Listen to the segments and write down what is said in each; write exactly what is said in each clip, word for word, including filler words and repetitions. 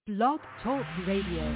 Blog Talk Radio.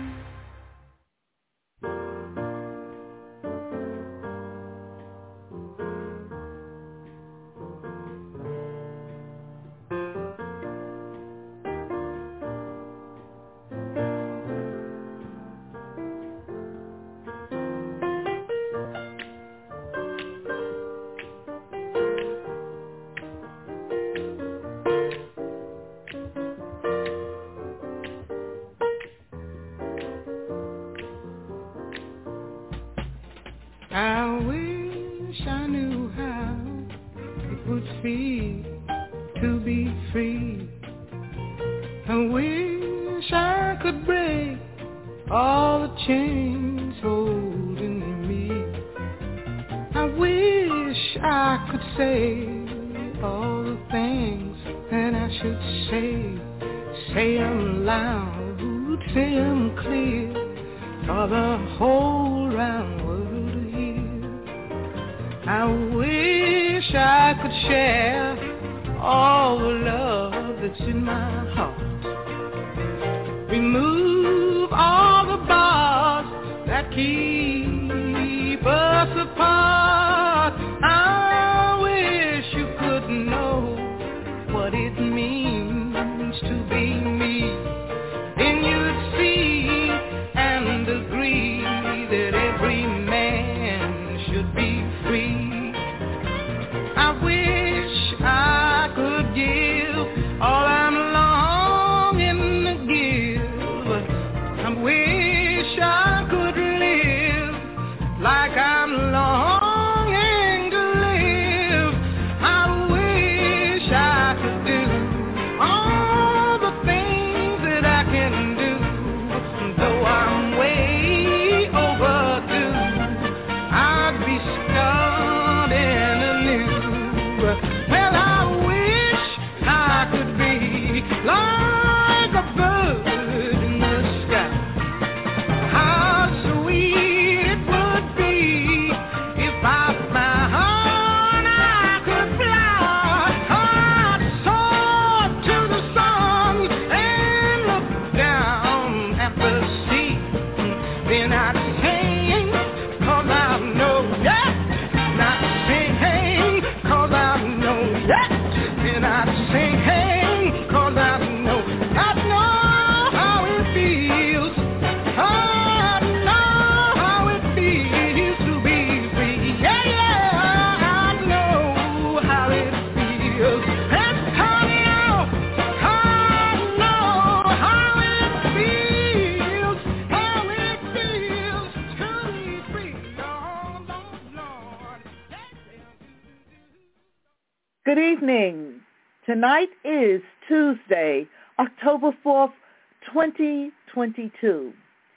Good evening. Tonight is Tuesday, October fourth, twenty twenty-two.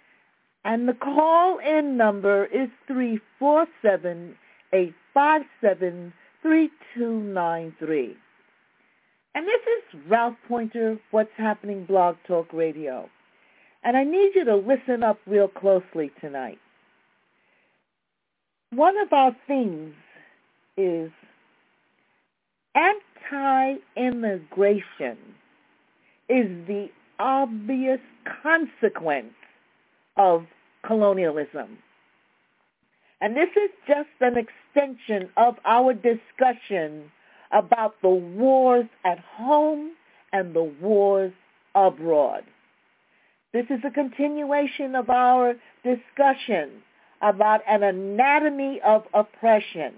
And the call-in number is three four seven, eight five seven, three two nine three. And this is Ralph Pointer, What's Happening Blog Talk Radio. And I need you to listen up real closely tonight. One of our themes is anti-immigration is the obvious consequence of colonialism. And this is just an extension of our discussion about the wars at home and the wars abroad. This is a continuation of our discussion about an anatomy of oppression.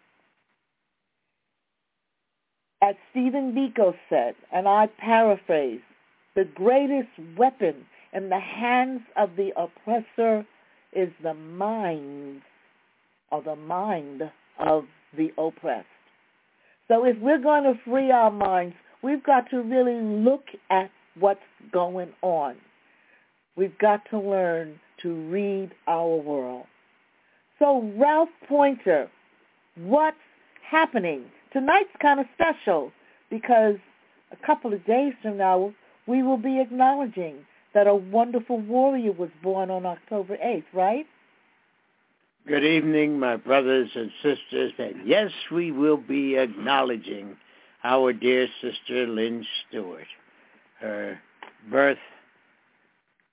As Stephen Biko said, and I paraphrase, the greatest weapon in the hands of the oppressor is the mind, or the mind of the oppressed. So if we're going to free our minds, we've got to really look at what's going on. We've got to learn to read our world. So Ralph Pointer, what's happening? Tonight's kind of special because a couple of days from now, we will be acknowledging that a wonderful warrior was born on October eighth, right? Good evening, my brothers and sisters. And yes, we will be acknowledging our dear sister Lynn Stewart. Her birth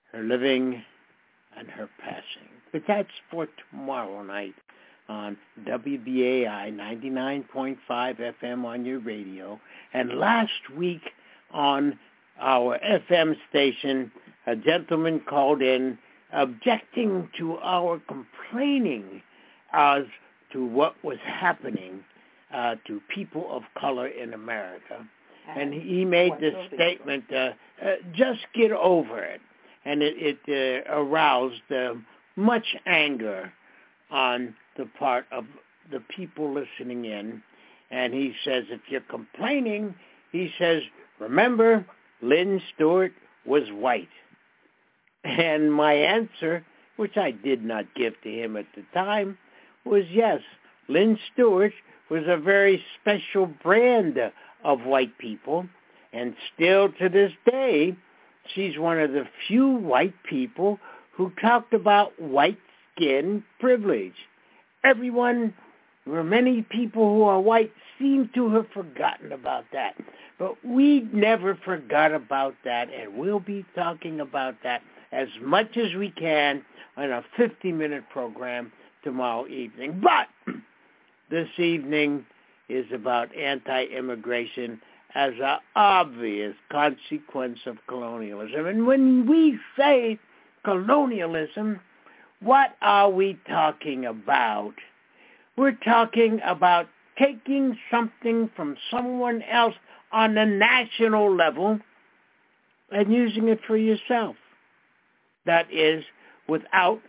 her living and her passing. But that's for tomorrow night on W B A I ninety-nine point five F M on your radio. And last week on our F M station, a gentleman called in objecting to our complaining as to what was happening uh, to people of color in America. And he made this statement, uh, uh, just get over it. And it, it uh, aroused uh, much anger on the part of the people listening in. And he says, if you're complaining, he says, remember, Lynn Stewart was white. And my answer, which I did not give to him at the time, was yes, Lynn Stewart was a very special brand of white people. And still to this day, she's one of the few white people who talked about white skin privilege. Everyone, or many people who are white, seem to have forgotten about that. But we never forgot about that, and we'll be talking about that as much as we can on a fifty-minute program tomorrow evening. But this evening is about anti-immigration as an obvious consequence of colonialism. And when we say colonialism, what are we talking about? We're talking about taking something from someone else on a national level and using it for yourself. That is, without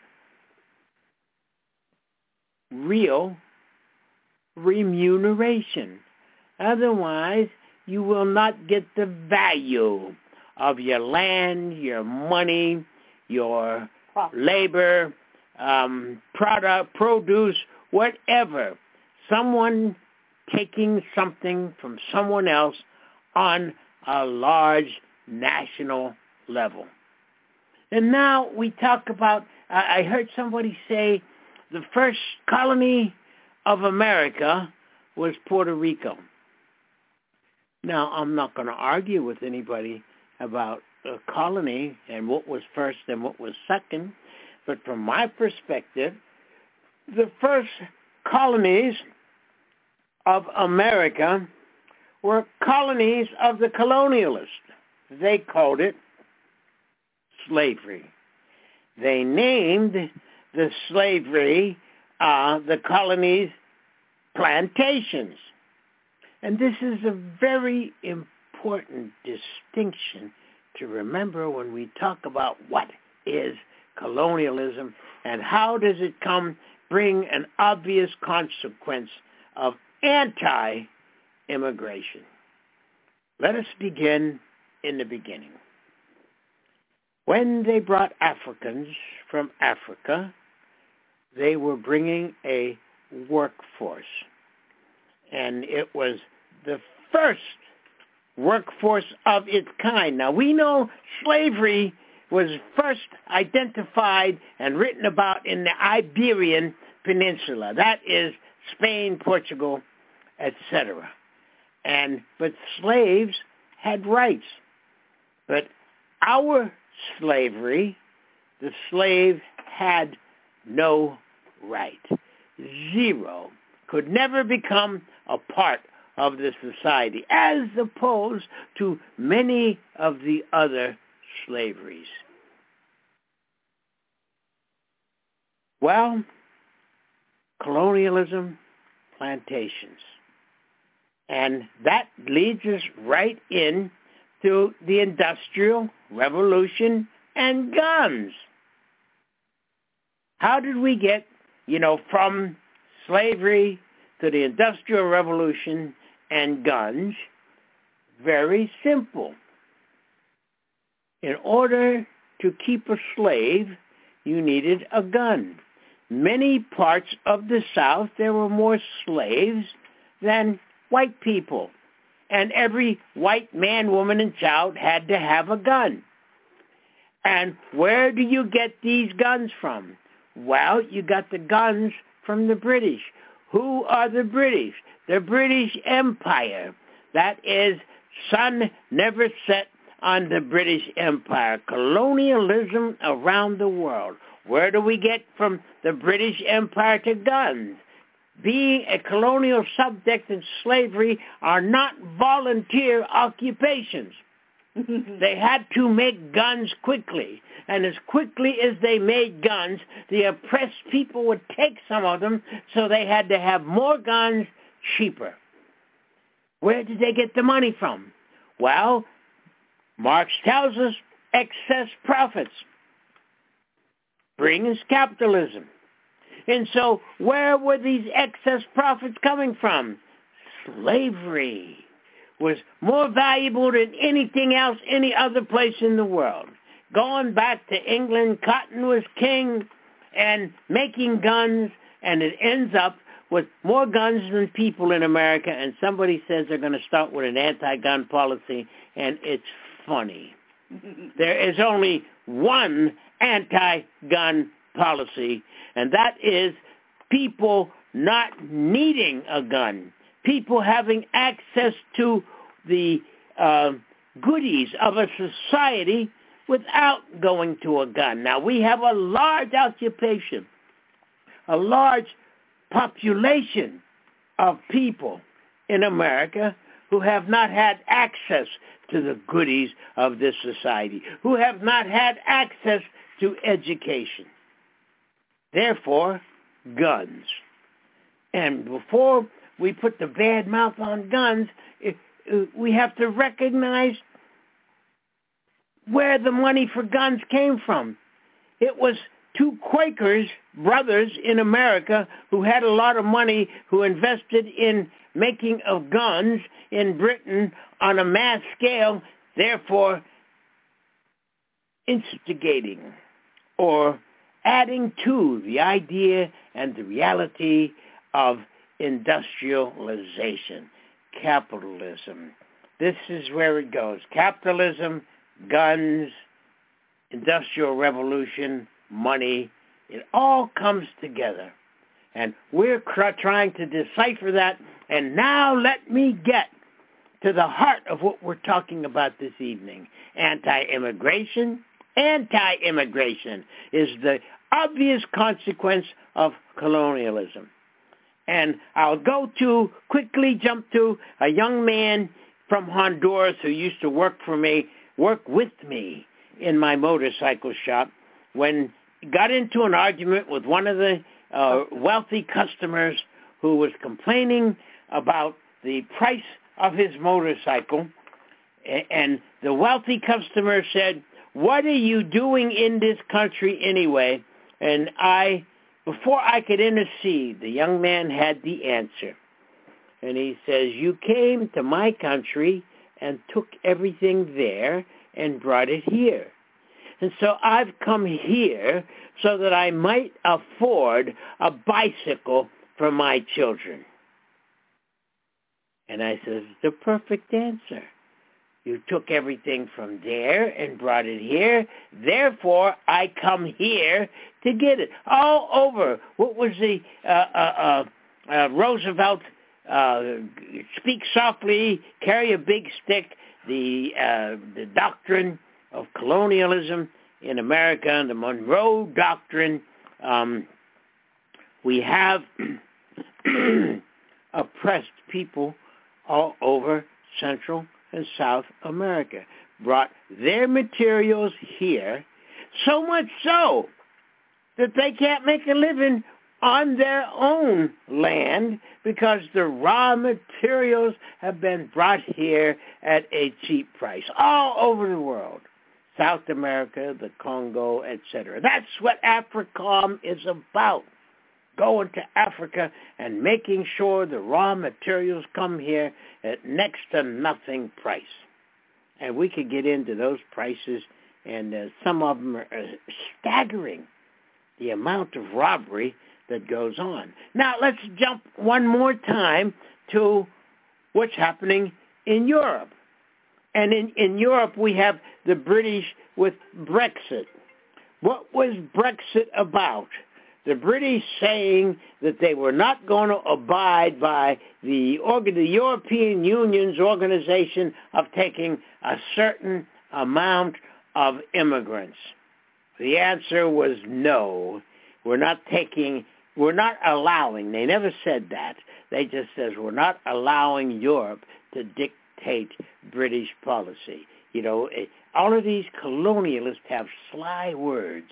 real remuneration. Otherwise, you will not get the value of your land, your money, your labor, um, product, produce, whatever. Someone taking something from someone else on a large national level. And now we talk about, uh, I heard somebody say the first colony of America was Puerto Rico. Now, I'm not going to argue with anybody about a colony and what was first and what was second, but from my perspective, the first colonies of America were colonies of the colonialists. They called it slavery. They named the slavery, uh, the colonies, plantations. And this is a very important distinction to remember when we talk about what is colonialism and how does it come bring an obvious consequence of anti-immigration. Let us begin in the beginning. When they brought Africans from Africa, they were bringing a workforce. And it was the first workforce of its kind. Now, we know slavery was first identified and written about in the Iberian Peninsula. That is Spain, Portugal, et cetera. And but slaves had rights. But our slavery, the slave had no right. Zero. Could never become a part of the society, as opposed to many of the other slaveries. Well, colonialism, plantations. And that leads us right in to the Industrial Revolution and guns. How did we get, you know, from slavery to the Industrial Revolution and guns? Very simple. In order to keep a slave, you needed a gun. Many parts of the South, there were more slaves than white people. And every white man, woman, and child had to have a gun. And where do you get these guns from? Well, you got the guns from the British. Who are the British? The British Empire. That is, sun never set on the British Empire. Colonialism around the world. Where do we get from the British Empire to guns? Being a colonial subject and slavery are not volunteer occupations. They had to make guns quickly. And as quickly as they made guns, the oppressed people would take some of them, so they had to have more guns cheaper. Where did they get the money from? Well, Marx tells us excess profits brings capitalism. And so where were these excess profits coming from? Slavery was more valuable than anything else any other place in the world. Going back to England, cotton was king, and making guns, and it ends up with more guns than people in America, and somebody says they're going to start with an anti-gun policy, and it's funny. There is only one anti-gun policy, and that is people not needing a gun, people having access to the uh, goodies of a society without going to a gun. Now, we have a large occupation, a large population of people in America who have not had access to the goodies of this society, who have not had access to education. Therefore, guns. And before we put the bad mouth on guns, we have to recognize where the money for guns came from. It was two Quakers, brothers in America, who had a lot of money, who invested in making of guns in Britain on a mass scale, therefore instigating or adding to the idea and the reality of industrialization, capitalism. This is where it goes. Capitalism, guns, industrial revolution, money, it all comes together. And we're cr- trying to decipher that. And now let me get to the heart of what we're talking about this evening. Anti-immigration. Anti-immigration is the obvious consequence of colonialism. And I'll go to, quickly jump to a young man from Honduras who used to work for me, work with me in my motorcycle shop, when he got into an argument with one of the uh, wealthy customers who was complaining about the price of his motorcycle. And the wealthy customer said, "What are you doing in this country anyway?" And I, before I could intercede, the young man had the answer. And he says, "You came to my country and took everything there and brought it here. And so I've come here so that I might afford a bicycle for my children." And I says, "The perfect answer. You took everything from there and brought it here. Therefore, I come here to get it." All over. What was the uh, uh, uh, uh, Roosevelt, uh, speak softly, carry a big stick, the uh, the doctrine of colonialism in America, the Monroe Doctrine. Um, we have oppressed people all over Central and South America, brought their materials here, so much so that they can't make a living on their own land because the raw materials have been brought here at a cheap price all over the world. South America, the Congo, et cetera. That's what AFRICOM is about. Going to Africa and making sure the raw materials come here at next to nothing price. And we could get into those prices, and uh, some of them are uh, staggering, the amount of robbery that goes on. Now, let's jump one more time to what's happening in Europe. And in, in Europe, we have the British with Brexit. What was Brexit about? The British saying that they were not going to abide by the, organ- the European Union's organization of taking a certain amount of immigrants? The answer was no. We're not taking, we're not allowing, they never said that. They just says we're not allowing Europe to dictate British policy. You know, all of these colonialists have sly words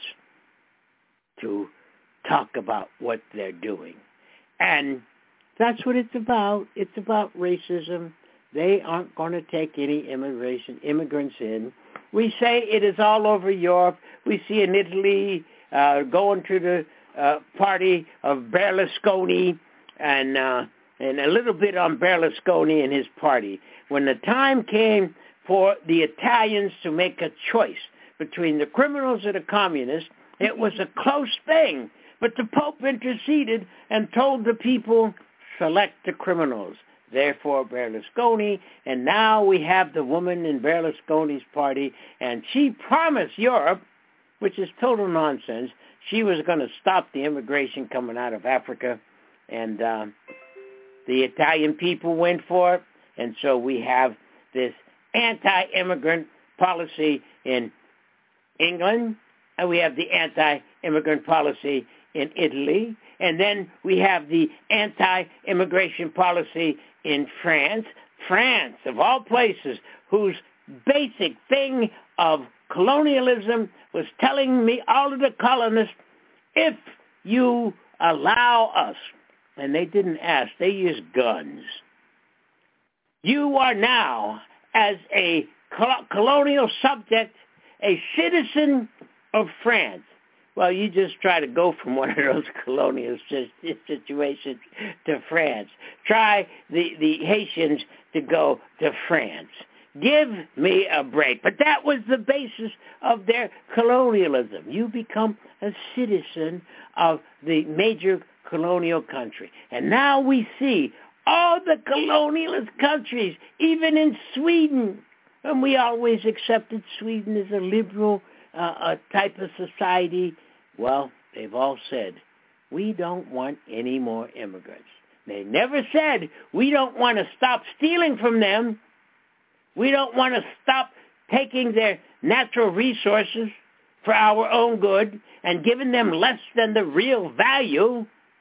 to talk about what they're doing. And that's what it's about. It's about racism. They aren't going to take any immigration immigrants in. We say it is all over Europe. We see in Italy uh, going to the uh, party of Berlusconi and uh, and a little bit on Berlusconi and his party. When the time came for the Italians to make a choice between the criminals and the communists, it was a close thing. But the Pope interceded and told the people, select the criminals. Therefore, Berlusconi, and now we have the woman in Berlusconi's party, and she promised Europe, which is total nonsense, she was going to stop the immigration coming out of Africa, and uh, the Italian people went for it, and so we have this anti-immigrant policy in England, and we have the anti-immigrant policy in Italy, and then we have the anti-immigration policy in France. France, of all places, whose basic thing of colonialism was telling me, all of the colonists, if you allow us, and they didn't ask, they used guns. You are now, as a colonial subject, a citizen of France. Well, you just try to go from one of those colonial situations to France. Try the, the Haitians to go to France. Give me a break. But that was the basis of their colonialism. You become a citizen of the major colonial country. And now we see all the colonialist countries, even in Sweden, and we always accepted Sweden as a liberal uh, a type of society. Well, they've all said, we don't want any more immigrants. They never said, we don't want to stop stealing from them. We don't want to stop taking their natural resources for our own good and giving them less than the real value.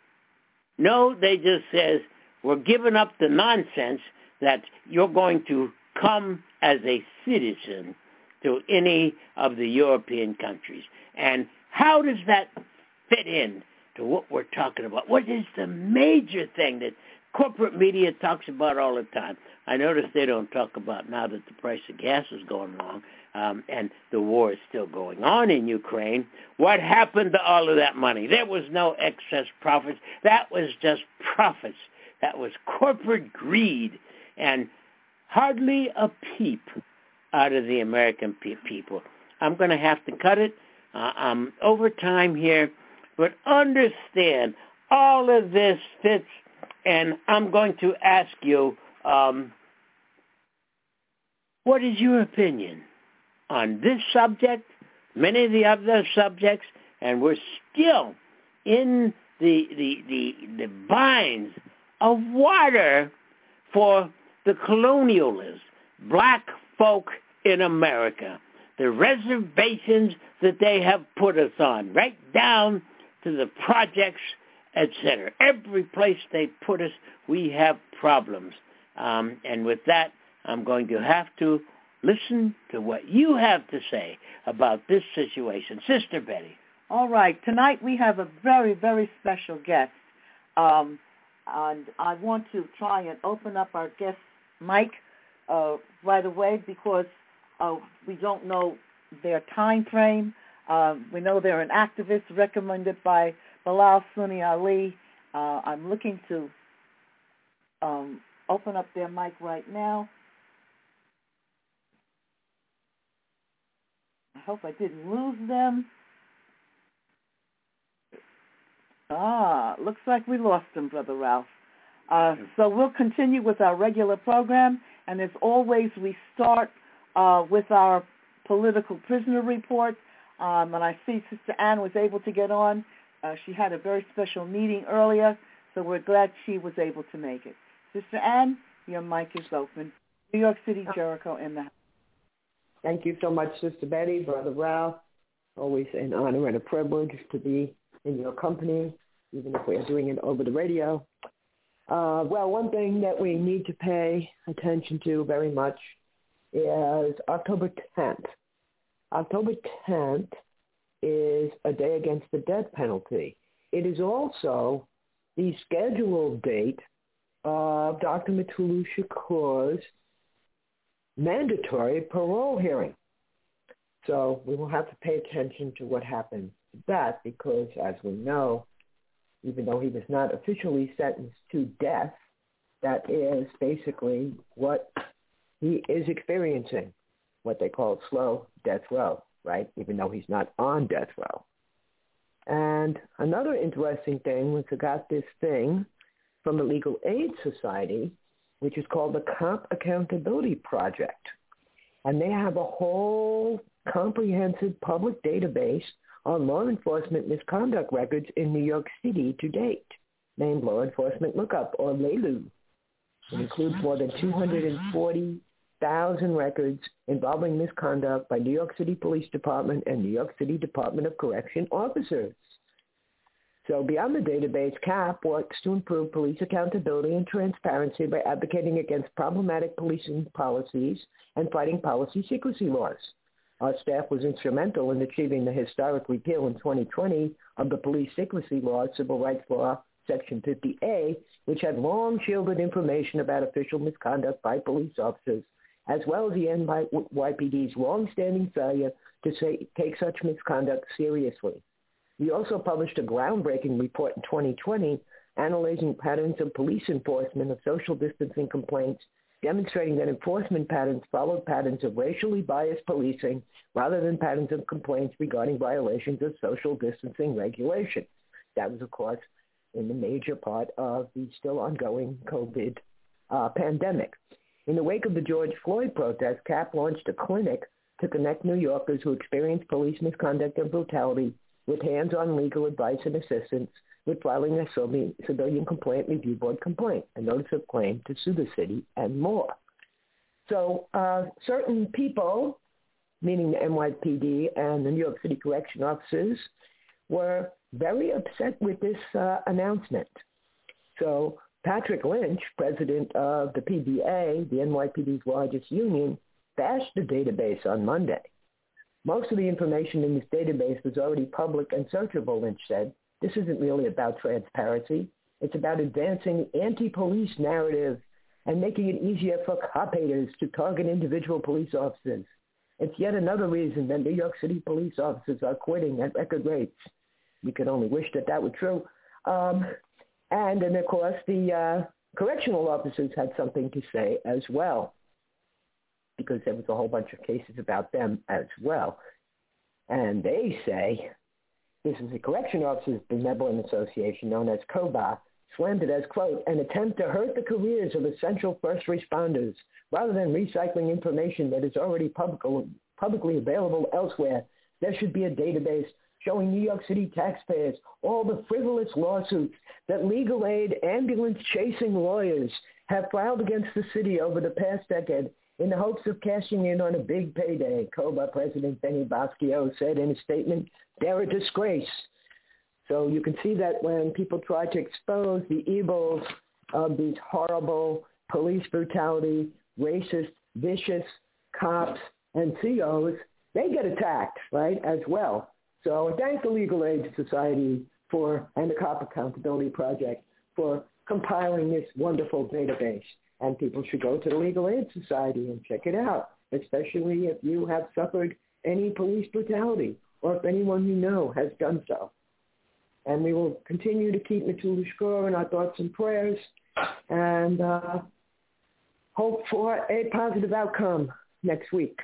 No, they just says, we're giving up the nonsense that you're going to come as a citizen to any of the European countries. And how does that fit in to what we're talking about? What is the major thing that corporate media talks about all the time? I notice they don't talk about now that the price of gas is going along um, and the war is still going on in Ukraine. What happened to all of that money? There was no excess profits. That was just profits. That was corporate greed and hardly a peep out of the American pe- people. I'm going to have to cut it. Uh, I'm over time here, but understand all of this fits, and I'm going to ask you, um, what is your opinion on this subject, many of the other subjects, and we're still in the the the, the binds of water for the colonialists, black folk in America, the reservations that they have put us on, right down to the projects, et cetera. Every place they put us, we have problems. Um, and with that, I'm going to have to listen to what you have to say about this situation. Sister Betty. All right. Tonight we have a very, very special guest. Um, and I want to try and open up our guest mic uh, right away because uh, we don't know their time frame. Uh, we know they're an activist recommended by Bilal Sunni Ali. Uh, I'm looking to um, open up their mic right now. I hope I didn't lose them. Ah, looks like we lost them, Brother Ralph. Uh, so we'll continue with our regular program, and as always, we start uh, with our political prisoner report. Um, and I see Sister Ann was able to get on. Uh, she had a very special meeting earlier, so we're glad she was able to make it. Sister Ann, your mic is open. New York City, Jericho, in the house. Thank you so much, Sister Betty, Brother Ralph. Always an honor and a privilege to be in your company, even if we're doing it over the radio. Uh, well, one thing that we need to pay attention to very much is October tenth. October tenth is a day against the death penalty. It is also the scheduled date of Doctor Mutulu Shakur's mandatory parole hearing. So we will have to pay attention to what happens to that because, as we know, even though he was not officially sentenced to death, that is basically what he is experiencing, what they call slow death row, right? Even though he's not on death row. And another interesting thing was I got this thing from the Legal Aid Society, which is called the Cop Accountability Project. And they have a whole comprehensive public database on law enforcement misconduct records in New York City to date, named Law Enforcement Lookup, or LALU. It includes more than two hundred forty thousand records involving misconduct by New York City Police Department and New York City Department of Correction officers. So beyond the database, C A P works to improve police accountability and transparency by advocating against problematic policing policies and fighting policy secrecy laws. Our staff was instrumental in achieving the historic repeal in twenty twenty of the Police Secrecy Law, Civil Rights Law, Section fifty A, which had long shielded information about official misconduct by police officers, as well as the N Y P D's long-standing failure to say, take such misconduct seriously. We also published a groundbreaking report in twenty twenty analyzing patterns of police enforcement of social distancing complaints, demonstrating that enforcement patterns followed patterns of racially biased policing rather than patterns of complaints regarding violations of social distancing regulations. That was, of course, in the major part of the still ongoing COVID uh, pandemic. In the wake of the George Floyd protest, C A P launched a clinic to connect New Yorkers who experienced police misconduct and brutality with hands-on legal advice and assistance with filing a civilian complaint review board complaint, a notice of claim to sue the city, and more. So uh, certain people, meaning the N Y P D and the New York City correction officers, were very upset with this uh, announcement. So Patrick Lynch, president of the P B A, the N Y P D's largest union, bashed the database on Monday. Most of the information in this database was already public and searchable, Lynch said. This isn't really about transparency. It's about advancing anti-police narrative and making it easier for cop haters to target individual police officers. It's yet another reason that New York City police officers are quitting at record rates. We could only wish that that were true. Um, and, and, of course, the uh, correctional officers had something to say as well, because there was a whole bunch of cases about them as well. And they say, this is the Correction Officers Benevolent Association, known as C O B A, slammed it as, quote, an attempt to hurt the careers of essential first responders rather than recycling information that is already public, publicly available elsewhere. There should be a database showing New York City taxpayers all the frivolous lawsuits that legal aid ambulance-chasing lawyers have filed against the city over the past decade in the hopes of cashing in on a big payday. C O B A President Benny Boscio said in a statement, they're a disgrace. So you can see that when people try to expose the evils of these horrible police brutality, racist, vicious cops and C Os, they get attacked, right, as well. So I thank the Legal Aid Society for, and the Cop Accountability Project for compiling this wonderful database. And people should go to the Legal Aid Society and check it out, especially if you have suffered any police brutality or if anyone you know has done so. And we will continue to keep Mutulu Shakur in our thoughts and prayers and uh, hope for a positive outcome next week.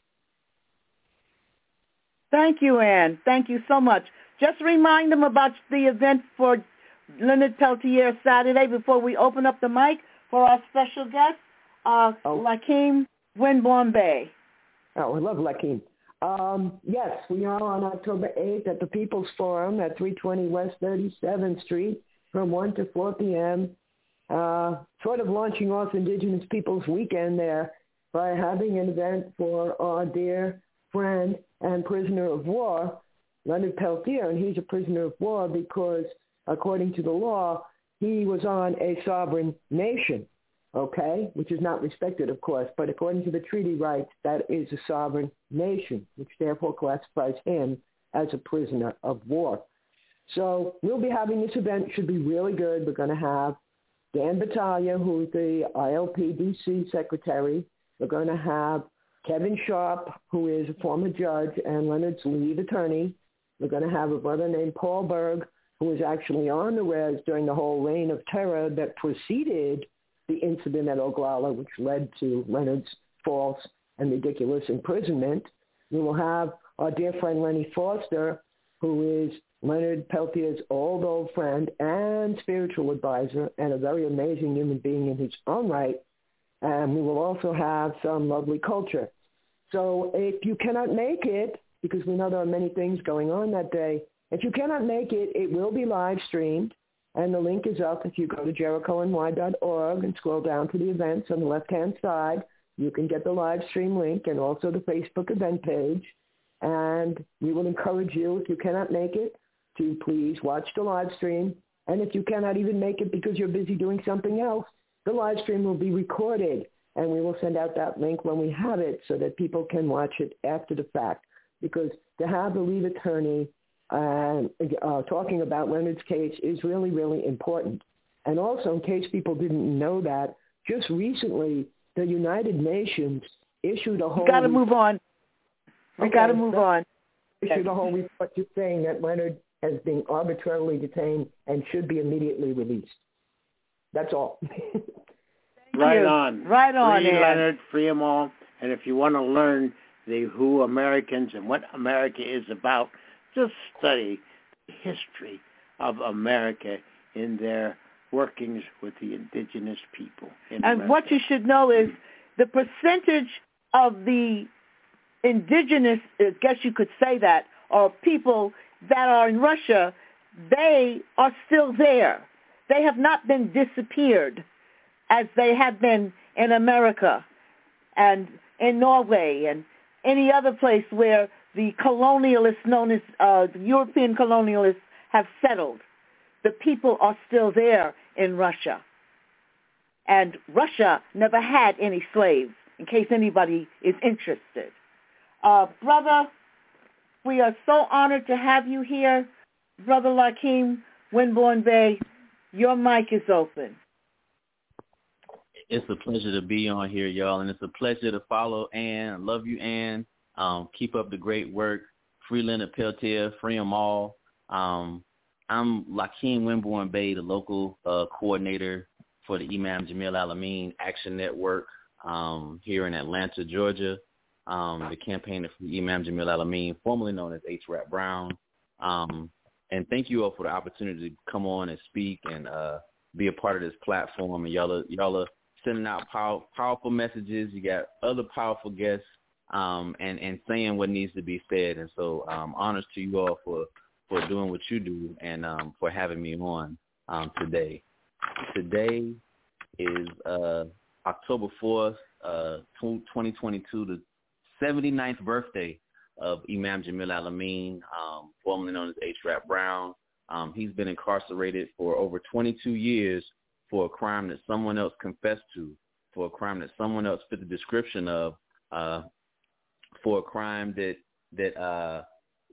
Thank you, Ann. Thank you so much. Just remind them about the event for Leonard Peltier Saturday before we open up the mic for our special guest, uh, oh. Lakeem Winborn Bay. Oh, I love Lakeem. Um, yes, we are on October eighth at the People's Forum at three twenty West thirty-seventh Street from one to four p.m., uh, sort of launching off Indigenous Peoples Weekend there. by having an event for our dear friend and prisoner of war, Leonard Peltier, and he's a prisoner of war because, according to the law, he was on a sovereign nation, okay, which is not respected, of course, but according to the treaty rights, that is a sovereign nation, which therefore classifies him as a prisoner of war. So we'll be having this event. Should be really good. We're going to have Dan Battaglia, who's the I L P D C secretary. We're going to have Kevin Sharp, who is a former judge and Leonard's lead attorney. We're going to have a brother named Paul Berg, who was actually on the res during the whole reign of terror that preceded the incident at Oglala, which led to Leonard's false and ridiculous imprisonment. We will have our dear friend Lenny Foster, who is Leonard Peltier's old, old friend and spiritual advisor and a very amazing human being in his own right. And we will also have some lovely culture. So if you cannot make it, because we know there are many things going on that day, if you cannot make it, it will be live streamed. And the link is up if you go to Jericho N Y dot org and scroll down to the events on the left-hand side. You can get the live stream link and also the Facebook event page. And we will encourage you, if you cannot make it, to please watch the live stream. And if you cannot even make it because you're busy doing something else, the live stream will be recorded. And we will send out that link when we have it so that people can watch it after the fact. Because to have the lead attorney uh, uh, talking about Leonard's case is really, really important. And also, in case people didn't know that, just recently, the United Nations issued a whole... We got to move on. We Okay, got to move on. Issued a whole report just saying that Leonard has been arbitrarily detained and should be immediately released. That's all. Right you. on. Right on, Free Ann. Leonard, free them all. And if you want to learn the who Americans and what America is about, just study the history of America in their workings with the indigenous people in And America. what you should know is the percentage of the indigenous, I guess you could say that, or people that are in Russia, they are still there. They have not been disappeared as they have been in America and in Norway and any other place where the colonialists known as uh, the European colonialists have settled. The people are still there in Russia. And Russia never had any slaves, in case anybody is interested. Uh, brother, we are so honored to have you here. Brother Lakeem Winborn Bey, your mic is open. It's a pleasure to be on here, y'all, and it's a pleasure to follow Ann. I love you, Ann. Um, keep up the great work. Free Leonard Peltier, free them all. Um, I'm Lakeem Winborn Bey, the local uh, coordinator for the Imam Jamil Al-Amin Action Network um, here in Atlanta, Georgia. Um, the campaigner for Imam Jamil Al-Amin, formerly known as H. Rap Brown. Um, and thank you all for the opportunity to come on and speak and uh, be a part of this platform. And y'all are, y'all are sending out pow- powerful messages. You got other powerful guests um, and, and saying what needs to be said. And so um, honors to you all for, for doing what you do and um, for having me on um, today. Today is uh, October fourth, uh, twenty twenty-two, the seventy-ninth birthday of Imam Jamil Al-Amin, um, formerly known as H. Rap Brown. Um, he's been incarcerated for over twenty-two years for a crime that someone else confessed to, for a crime that someone else fit the description of, uh, for a crime that that uh,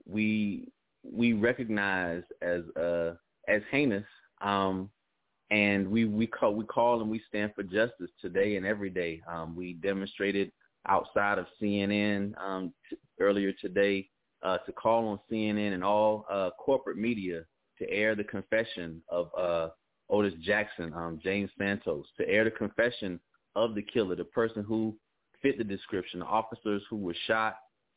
we we recognize as uh, as heinous, um, and we we call we call and we stand for justice today and every day. Um, we demonstrated outside of C N N um, t- earlier today uh, to call on C N N and all uh, corporate media to air the confession of uh, Otis Jackson, um, James Santos, to air the confession of the killer, the person who fit the description, the officers who were shot,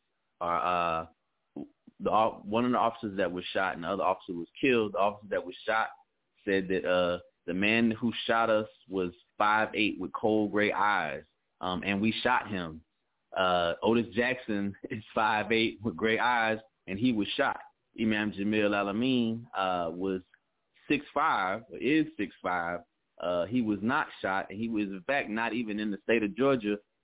are uh, the one of the officers that was shot and the other officer was killed. The officer that was shot said that uh, the man who shot us was five eight with cold gray eyes. Um, and we shot him. Uh, Otis Jackson is five eight with gray eyes, and he was shot. Imam Jamil Al-Amin uh, was six five, or is six five. Uh, he was not shot, and he was, in fact, not even in the state of Georgia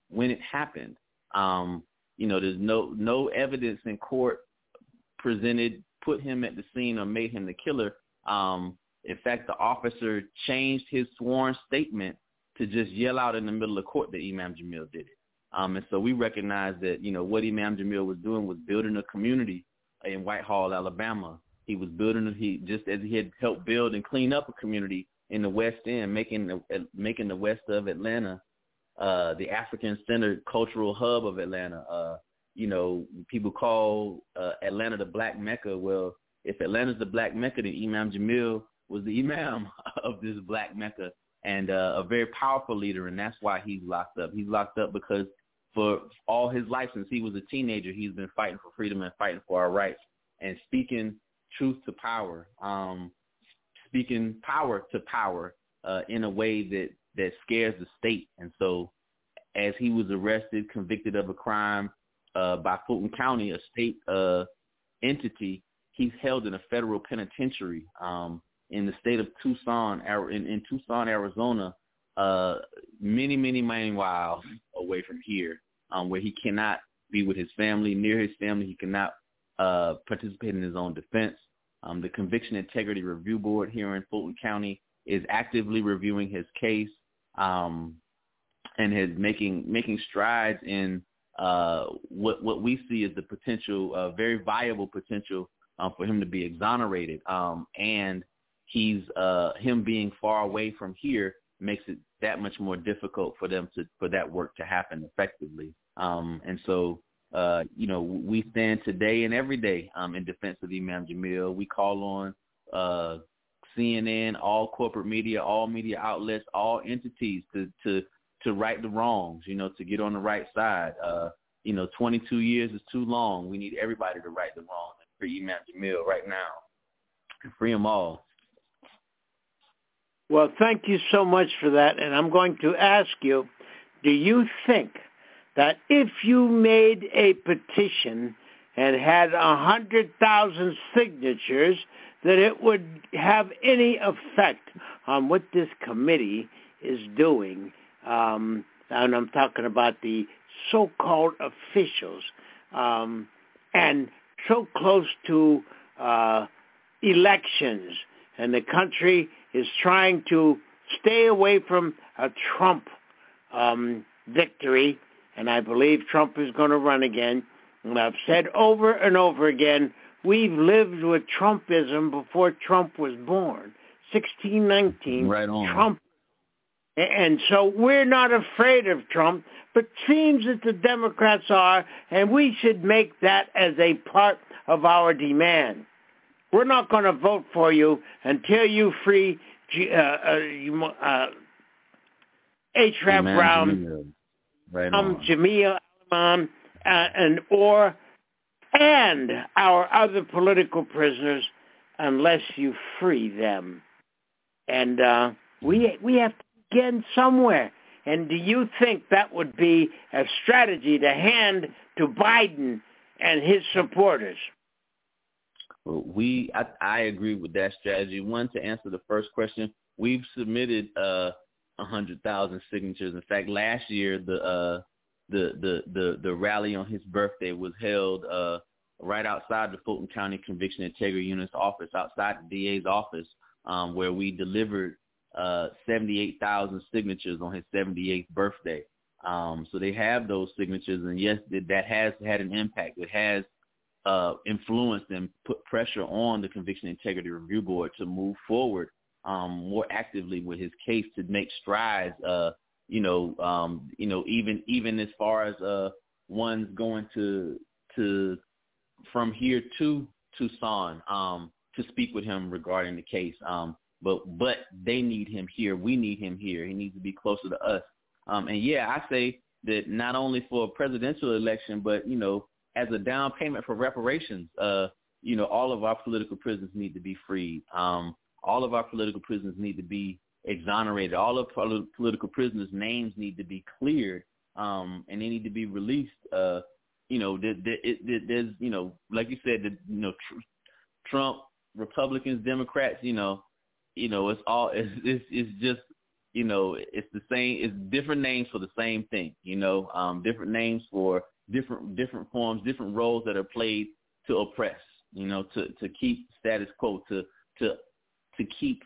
when it happened. Um, you know, there's no no evidence in court presented, put him at the scene or made him the killer. Um, in fact, the officer changed his sworn statement to just yell out in the middle of court that Imam Jamil did it. Um, and so we recognize that, you know, what Imam Jamil was doing was building a community in Whitehall, Alabama. He was building, he just as he had helped build and clean up a community in the West End, making the, making the west of Atlanta uh, the African-centered cultural hub of Atlanta. Uh, you know, people call uh, Atlanta the Black Mecca. Well, if Atlanta's the Black Mecca, then Imam Jamil was the Imam of this Black Mecca, and uh, a very powerful leader, and that's why he's locked up. He's locked up because for all his life since he was a teenager, he's been fighting for freedom and fighting for our rights and speaking truth to power, um, speaking power to power uh, in a way that, that scares the state. And so as he was arrested, convicted of a crime uh, by Fulton County, a state uh, entity, he's held in a federal penitentiary um, in the state of Tucson, in, in Tucson, Arizona, uh, many, many, many miles away from here, um, where he cannot be with his family, near his family. He cannot uh, participate in his own defense. Um, the Conviction Integrity Review Board here in Fulton County is actively reviewing his case um, and is making making strides in uh, what what we see as the potential, uh, very viable potential uh, for him to be exonerated. Um, and he's uh, him being far away from here makes it that much more difficult for them to for that work to happen effectively. Um, and so, uh, you know, we stand today and every day um, in defense of Imam Jamil. We call on uh, C N N, all corporate media, all media outlets, all entities to to to right the wrongs, you know, to get on the right side. Uh, you know, twenty-two years is too long. We need everybody to right the wrongs and free Imam Jamil right now and free them all. Well, thank you so much for that. And I'm going to ask you, do you think that if you made a petition and had one hundred thousand signatures, that it would have any effect on what this committee is doing? Um, and I'm talking about the so-called officials, um, and so close to uh, elections, and the country is trying to stay away from a Trump um, victory, and I believe Trump is going to run again. And I've said over and over again, we've lived with Trumpism before Trump was born. sixteen nineteen, right on. Trump. And so we're not afraid of Trump, but seems that the Democrats are, and we should make that as a part of our demand. We're not going to vote for you until you free uh, uh, uh, H-Rap Brown, right um, Jamil Al-Imam, uh, and or and our other political prisoners, unless you free them. And uh, we we have to begin somewhere. And do you think that would be a strategy to hand to Biden and his supporters? We, I, I agree with that strategy. One, to answer the first question, we've submitted uh, one hundred thousand signatures. In fact, last year, the uh, the, the the the rally on his birthday was held uh, right outside the Fulton County Conviction Integrity Unit's office, outside the D A's office, um, where we delivered uh, seventy-eight thousand signatures on his seventy-eighth birthday. Um, so they have those signatures, and yes, that has had an impact. It has Uh, influenced and put pressure on the Conviction Integrity Review Board to move forward um, more actively with his case, to make strides. Uh, you know, um, you know, even even as far as uh, ones going to to from here to Tucson um, to speak with him regarding the case. Um, but but they need him here. We need him here. He needs to be closer to us. Um, and yeah, I say that not only for a presidential election, but you know, as a down payment for reparations, uh, you know, all of our political prisoners need to be freed. Um, all of our political prisoners need to be exonerated. All of our political prisoners' names need to be cleared, um, and they need to be released. Uh, you know, there, there, it, there's, you know, like you said, the, you know, tr- Trump, Republicans, Democrats, you know, you know, it's all, it's, it's, it's just you know, it's the same. It's different names for the same thing. You know, um, different names for different different forms, different roles that are played to oppress. You know, to, to keep status quo, to to to keep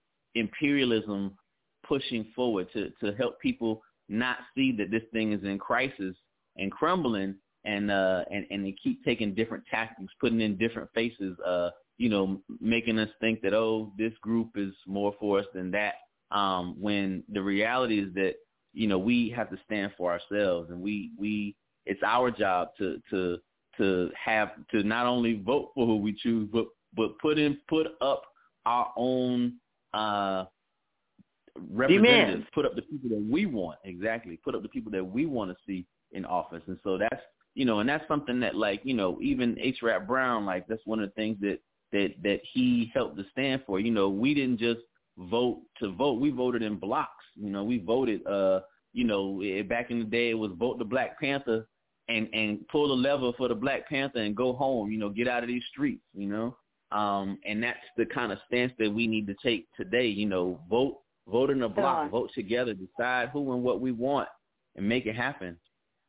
imperialism pushing forward, to, to help people not see that this thing is in crisis and crumbling, and uh and, and they keep taking different tactics, putting in different faces, uh, you know, making us think that, oh, this group is more for us than that. Um, when the reality is that, you know, we have to stand for ourselves, and we, we it's our job to to to have to not only vote for who we choose, but but put in put up our own uh, representatives, Demand. put up the people that we want. Exactly, put up the people that we want to see in office. And so that's, you know, and that's something that, like, you know, even H. Rap Brown, like, that's one of the things that that that he helped to stand for. You know, we didn't just vote to vote; we voted in blocks. You know, we voted. Uh, you know, back in the day, it was vote the Black Panther. And, and pull the lever for the Black Panther and go home, you know, get out of these streets, you know. Um, and that's the kind of stance that we need to take today, you know, vote, vote in a block, vote together, decide who and what we want, and make it happen.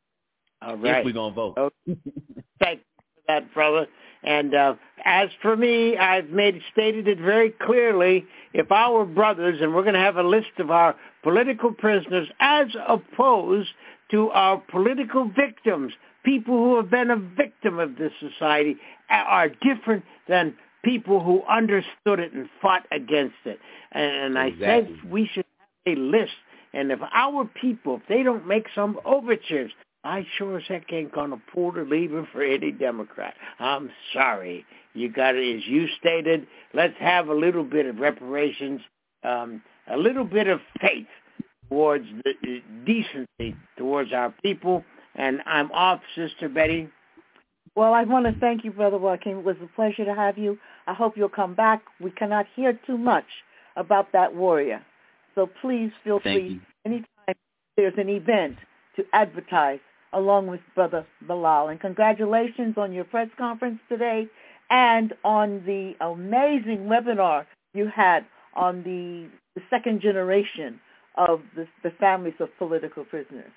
All right. If we're going to vote. Okay. Thank you for that, brother. And uh, as for me, I've made stated it very clearly. If our brothers, and we're going to have a list of our political prisoners as opposed to our political victims, people who have been a victim of this society, are different than people who understood it and fought against it. And, and exactly. I said we should have a list. And if our people, if they don't make some overtures, I sure as heck ain't going to pull the lever for any Democrat. I'm sorry. You got it, as you stated, let's have a little bit of reparations, um, a little bit of faith towards the, the decency towards our people. And I'm off, Sister Betty. Well, I want to thank you, Brother Joaquin. It was a pleasure to have you. I hope you'll come back. We cannot hear too much about that warrior. So please feel thank free you. anytime there's an event to advertise along with Brother Bilal. And congratulations on your press conference today and on the amazing webinar you had on the, the second generation of the, the families of political prisoners.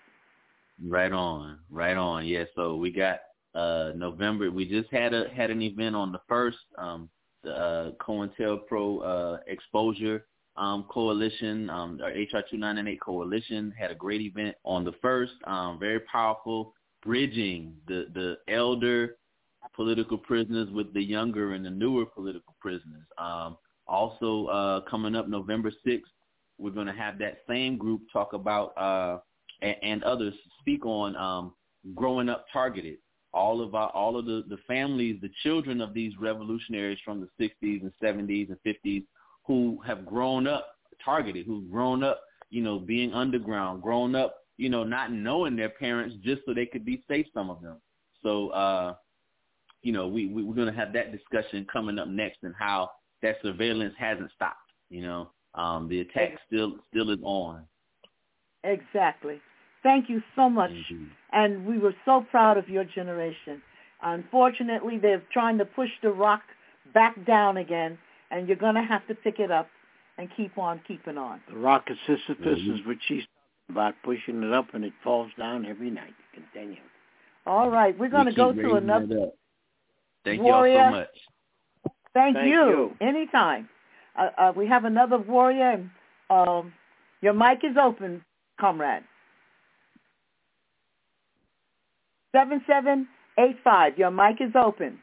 Right on, right on. Yeah, so we got uh, November. We just had a had an event on the first, um, the uh, COINTELPRO uh, Exposure um, Coalition, um, our H R two nine nine eight Coalition had a great event on the first. Um, very powerful, bridging the the elder political prisoners with the younger and the newer political prisoners. Um, also, uh, coming up November sixth, we're going to have that same group talk about uh, and, and others speak on um, growing up targeted. All of our, all of the, the families, the children of these revolutionaries from the sixties and seventies and fifties who have grown up targeted, who've grown up, you know, being underground, grown up, you know, not knowing their parents just so they could be safe, some of them. So, uh, you know, we, we, we're going to have that discussion coming up next, and how that surveillance hasn't stopped, you know. Um, the attack still still is on. Exactly. Thank you so much. Mm-hmm. And we were so proud of your generation. Unfortunately, they're trying to push the rock back down again, and you're going to have to pick it up and keep on keeping on. The rock of Sisyphus mm-hmm. is what she's talking about, pushing it up, and it falls down every night. Continue. All right. We're going we to go to another. Thank warrior. you all so much. Thank, Thank you. you. Anytime. Uh, uh, we have another warrior. And, um, your mic is open, comrade. seven seven eight five. Your mic is open.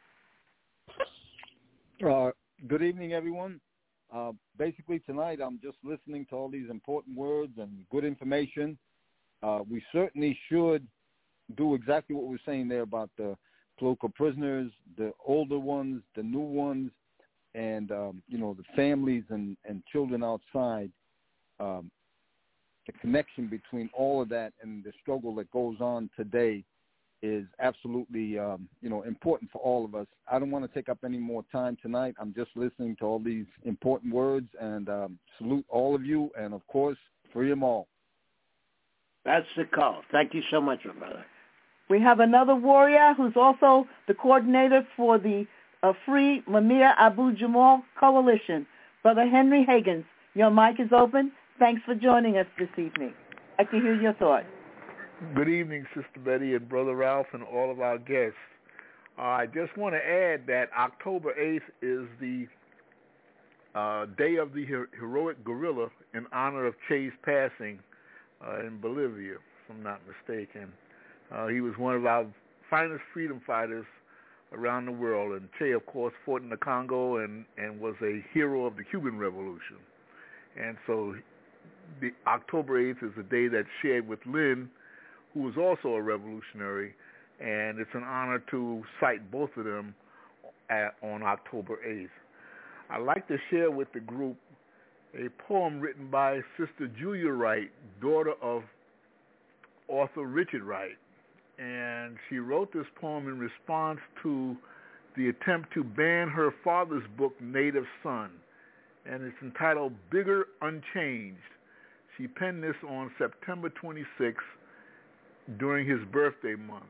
Uh, good evening, everyone. Uh, basically, tonight I'm just listening to all these important words and good information. Uh, we certainly should do exactly what we're saying there about the political prisoners, the older ones, the new ones, and, um, you know, the families and, and children outside. Um, the connection between all of that and the struggle that goes on today is absolutely, um, you know, important for all of us. I don't want to take up any more time tonight. I'm just listening to all these important words, and um, salute all of you, and, of course, free them all. That's the call. Thank you so much, my brother. We have another warrior who's also the coordinator for the uh, Free Mumia Abu Jamal Coalition. Brother Henry Higgins, your mic is open. Thanks for joining us this evening. I'd like to hear your thoughts. Good evening, Sister Betty and Brother Ralph and all of our guests. Uh, I just want to add that October eighth is the uh, Day of the Her- Heroic Gorilla in honor of Che's passing uh, in Bolivia, if I'm not mistaken. Uh, he was one of our finest freedom fighters around the world, and Che, of course, fought in the Congo and, and was a hero of the Cuban Revolution. And so the October eighth is a day that's shared with Lynn, who was also a revolutionary, and it's an honor to cite both of them at, on October eighth. I'd like to share with the group a poem written by Sister Julia Wright, daughter of author Richard Wright. And she wrote this poem in response to the attempt to ban her father's book, Native Son, and it's entitled Bigger Unchanged. She penned this on September twenty-sixth during his birthday month.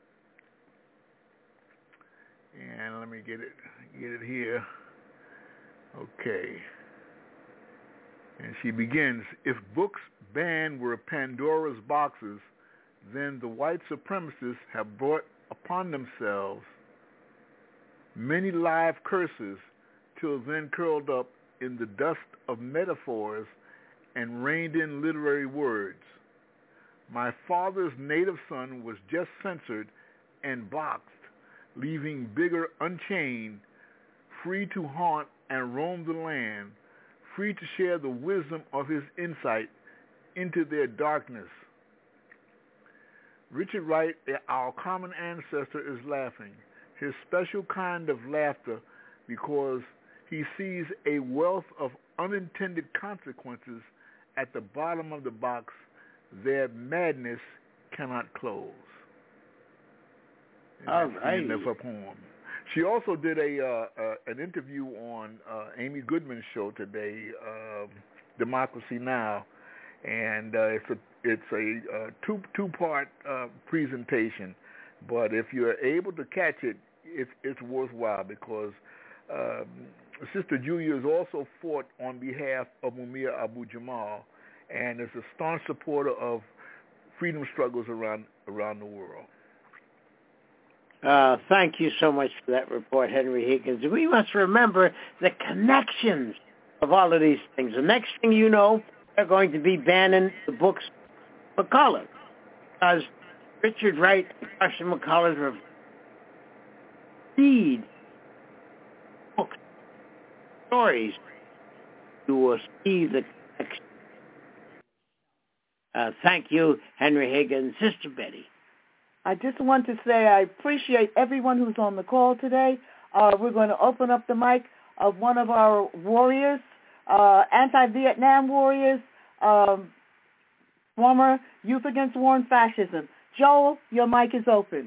And let me get it, get it here. Okay. And she begins, if books banned were Pandora's boxes, then the white supremacists have brought upon themselves many live curses, till then curled up in the dust of metaphors and reined in literary words. My father's native son was just censored and boxed, leaving Bigger unchained, free to haunt and roam the land, free to share the wisdom of his insight into their darkness. Richard Wright, our common ancestor, is laughing, his special kind of laughter, because he sees a wealth of unintended consequences at the bottom of the box their madness cannot close. And All that's right. the end of her poem. She also did a uh, uh, an interview on uh, Amy Goodman's show today, uh, Democracy Now!, and uh, it's a it's a uh, two two part uh, presentation. But if you're able to catch it, it's it's worthwhile, because um, Sister Julia has also fought on behalf of Mumia Abu-Jamal, and is a staunch supporter of freedom struggles around around the world. Uh, thank you so much for that report, Henry Higgins. We must remember the connections of all of these things. The next thing you know, they're going to be banning the books for color, because Richard Wright and Marcia McCullers read books, stories. You will see the connection. Uh, thank you, Henry Higgins. Sister Betty. I just want to say I appreciate everyone who's on the call today. Uh, we're going to open up the mic of one of our warriors, uh, anti-Vietnam warriors, um, former Youth Against War and Fascism. Joel, your mic is open.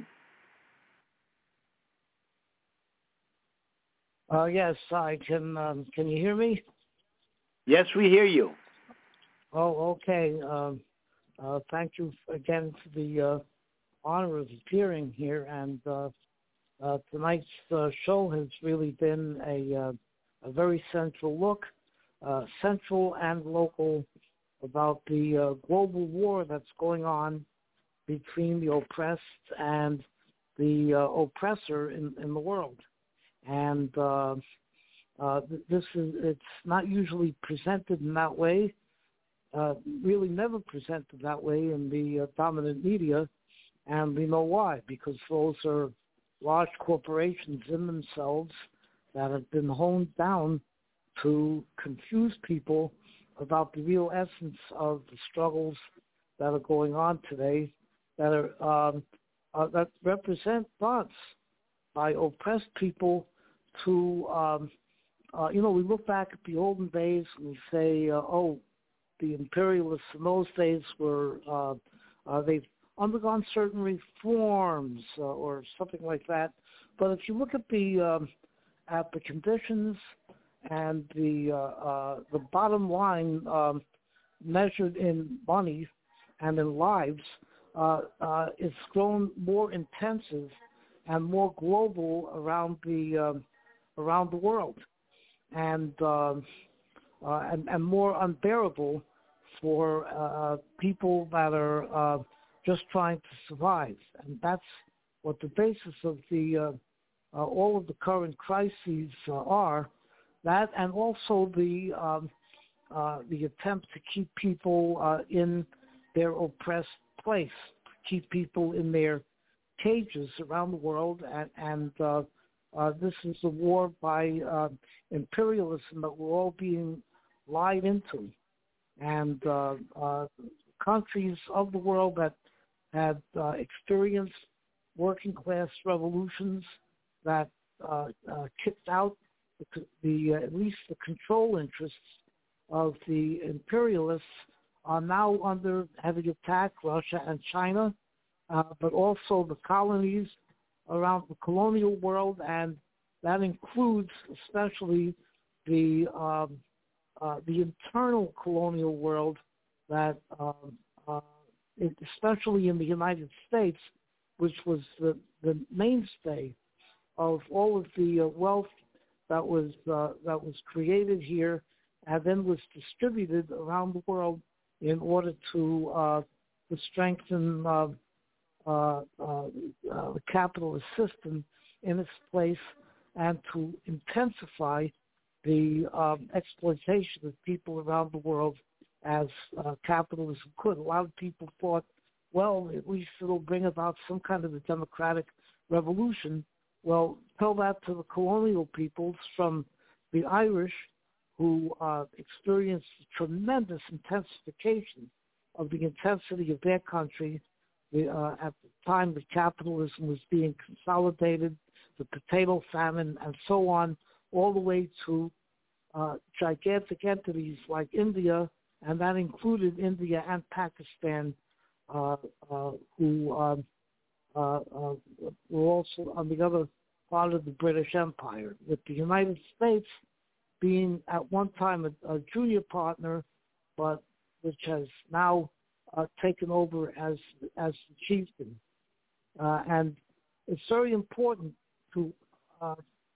Uh, yes, I can. Um, can you hear me? Yes, we hear you. Oh, okay. Um, uh, thank you again for the uh, honor of appearing here. And uh, uh, tonight's uh, show has really been a, uh, a very central look, uh, central and local, about the uh, global war that's going on between the oppressed and the uh, oppressor in, in the world. And uh, uh, this is, it's not usually presented in that way, uh, really never presented that way in the uh, dominant media, and we know why, because those are large corporations in themselves that have been honed down to confuse people about the real essence of the struggles that are going on today, that are um, uh, that represent thoughts by oppressed people to, um, uh, you know, we look back at the olden days and we say, uh, oh, the imperialists in those days were, uh, uh, they've undergone certain reforms uh, or something like that. But if you look at the um, at the conditions and the uh, uh, the bottom line um, measured in money and in lives, uh, uh, it's grown more intensive and more global around the um, around the world, and, uh, uh, and and more unbearable for uh, people that are uh, just trying to survive. And that's what the basis of the uh, uh, all of the current crises uh, are. That and also the um, uh, the attempt to keep people uh, in their oppressed place, keep people in their cages around the world, and, and uh, uh, this is a war by uh, imperialism that we're all being lied into. And uh, uh, countries of the world that had uh, experienced working class revolutions that uh, uh, kicked out the, the uh, at least the control interests of the imperialists are now under heavy attack, Russia and China, uh, but also the colonies around the colonial world, and that includes especially the um, uh, the internal colonial world that, um, uh, especially in the United States, which was the, the mainstay of all of the uh, wealth that was uh, that was created here and then was distributed around the world in order to uh, to strengthen uh, uh, uh, uh, the capitalist system in its place and to intensify the um, exploitation of people around the world as uh, capitalism could. A lot of people thought, well, at least it'll bring about some kind of a democratic revolution. Well, tell that to the colonial peoples from the Irish, who uh, experienced tremendous intensification of the intensity of their country. The, uh, at the time that capitalism was being consolidated, the potato famine, and so on, all the way to uh, gigantic entities like India, and that included India and Pakistan, uh, uh, who um, uh, uh, were also on the other part of the British Empire, with the United States being at one time a, a junior partner, but which has now uh, taken over as as the chieftain. Uh, and it's very important to uh,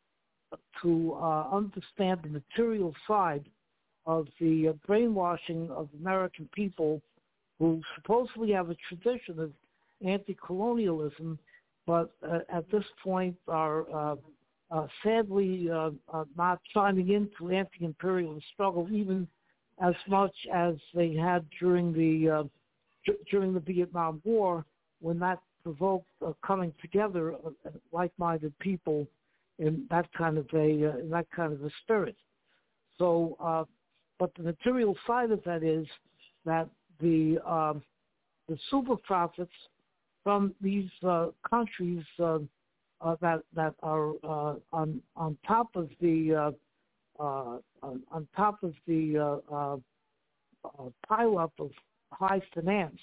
to uh, understand the material side of the uh, brainwashing of American people, who supposedly have a tradition of anti-colonialism, but uh, at this point are uh, uh, sadly uh, uh, not chiming into anti-imperialist struggle even as much as they had during the uh, d- during the Vietnam War, when that provoked uh, coming together of uh, like-minded people in that kind of a uh, in that kind of a spirit. So, uh, but the material side of that is that the um, the super profits from these uh, countries uh, uh, that that are uh, on on top of the uh, uh, on, on top of the uh, uh, uh, pile up of high finance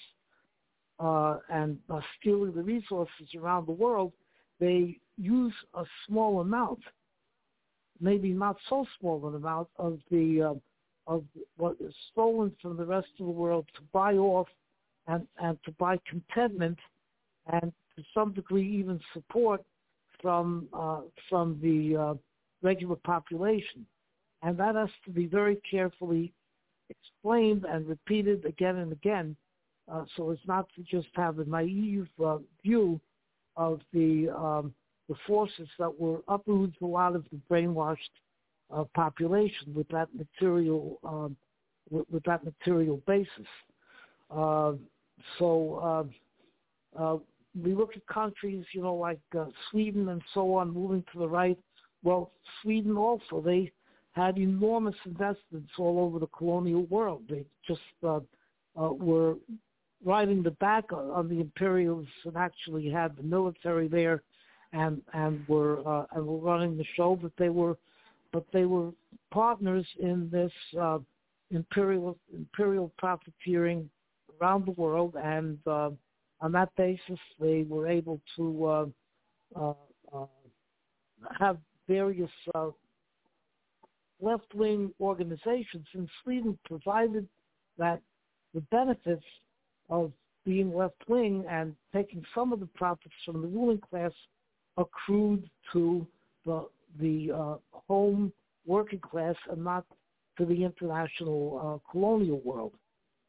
uh, and uh, stealing the resources around the world, they use a small amount, maybe not so small an amount, of the uh, of what is stolen from the rest of the world to buy off and, and to buy contentment and to some degree even support from uh, from the uh, regular population. And that has to be very carefully explained and repeated again and again, uh, so as not to just have a naive uh, view of the um, the forces that were uprooted a lot of the brainwashed uh, population with that material um, with, with that material basis. Uh, so uh, uh, we look at countries, you know, like uh, Sweden and so on, moving to the right. Well, Sweden also, they had enormous investments all over the colonial world. They just uh, uh, were riding the back on the imperialists and actually had the military there, and and were uh, and were running the show. But they were, but they were partners in this uh, imperial imperial profiteering around the world, and uh, on that basis, they were able to uh, uh, uh, have various uh, left-wing organizations in Sweden provided that the benefits of being left-wing and taking some of the profits from the ruling class accrued to the the uh, home working class and not to the international uh, colonial world.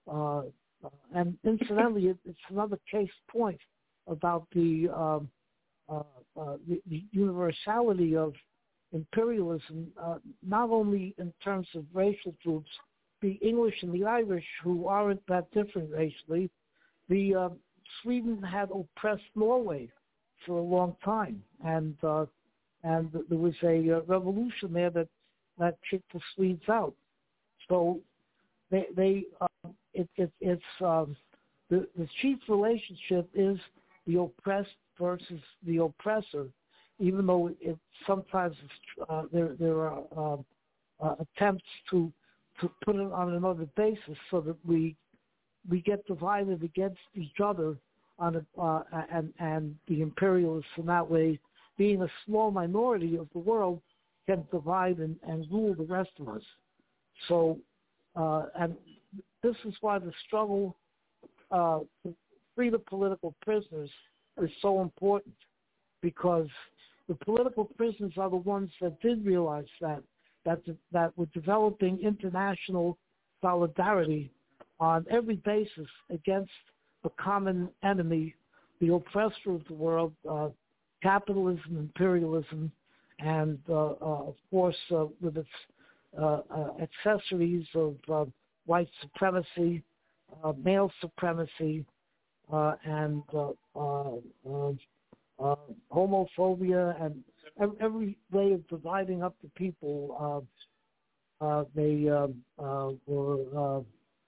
uh, and incidentally, it, it's another case point about the, um, uh, uh, the, the universality of imperialism, uh, not only in terms of racial groups, the English and the Irish, who aren't that different racially. The uh, Sweden had oppressed Norway for a long time, and uh, and there was a uh, revolution there that, that kicked the Swedes out. So they they uh, it, it, it's um, the the chief relationship is the oppressed versus the oppressor, even though it sometimes uh, there there are uh, uh, attempts to to put it on another basis so that we we get divided against each other on a, uh, and and the imperialists in that way, being a small minority of the world, can divide and, and rule the rest of us. So, uh, and this is why the struggle uh, to free the political prisoners is so important, because the political prisoners are the ones that did realize that that that we're developing international solidarity on every basis against the common enemy, the oppressor of the world, uh, capitalism, imperialism, and uh, uh, of course uh, with its uh, uh, accessories of uh, white supremacy, uh, male supremacy, uh, and uh, uh, uh, uh, homophobia, and every way of dividing up the people. Uh, uh, they uh, uh, were uh,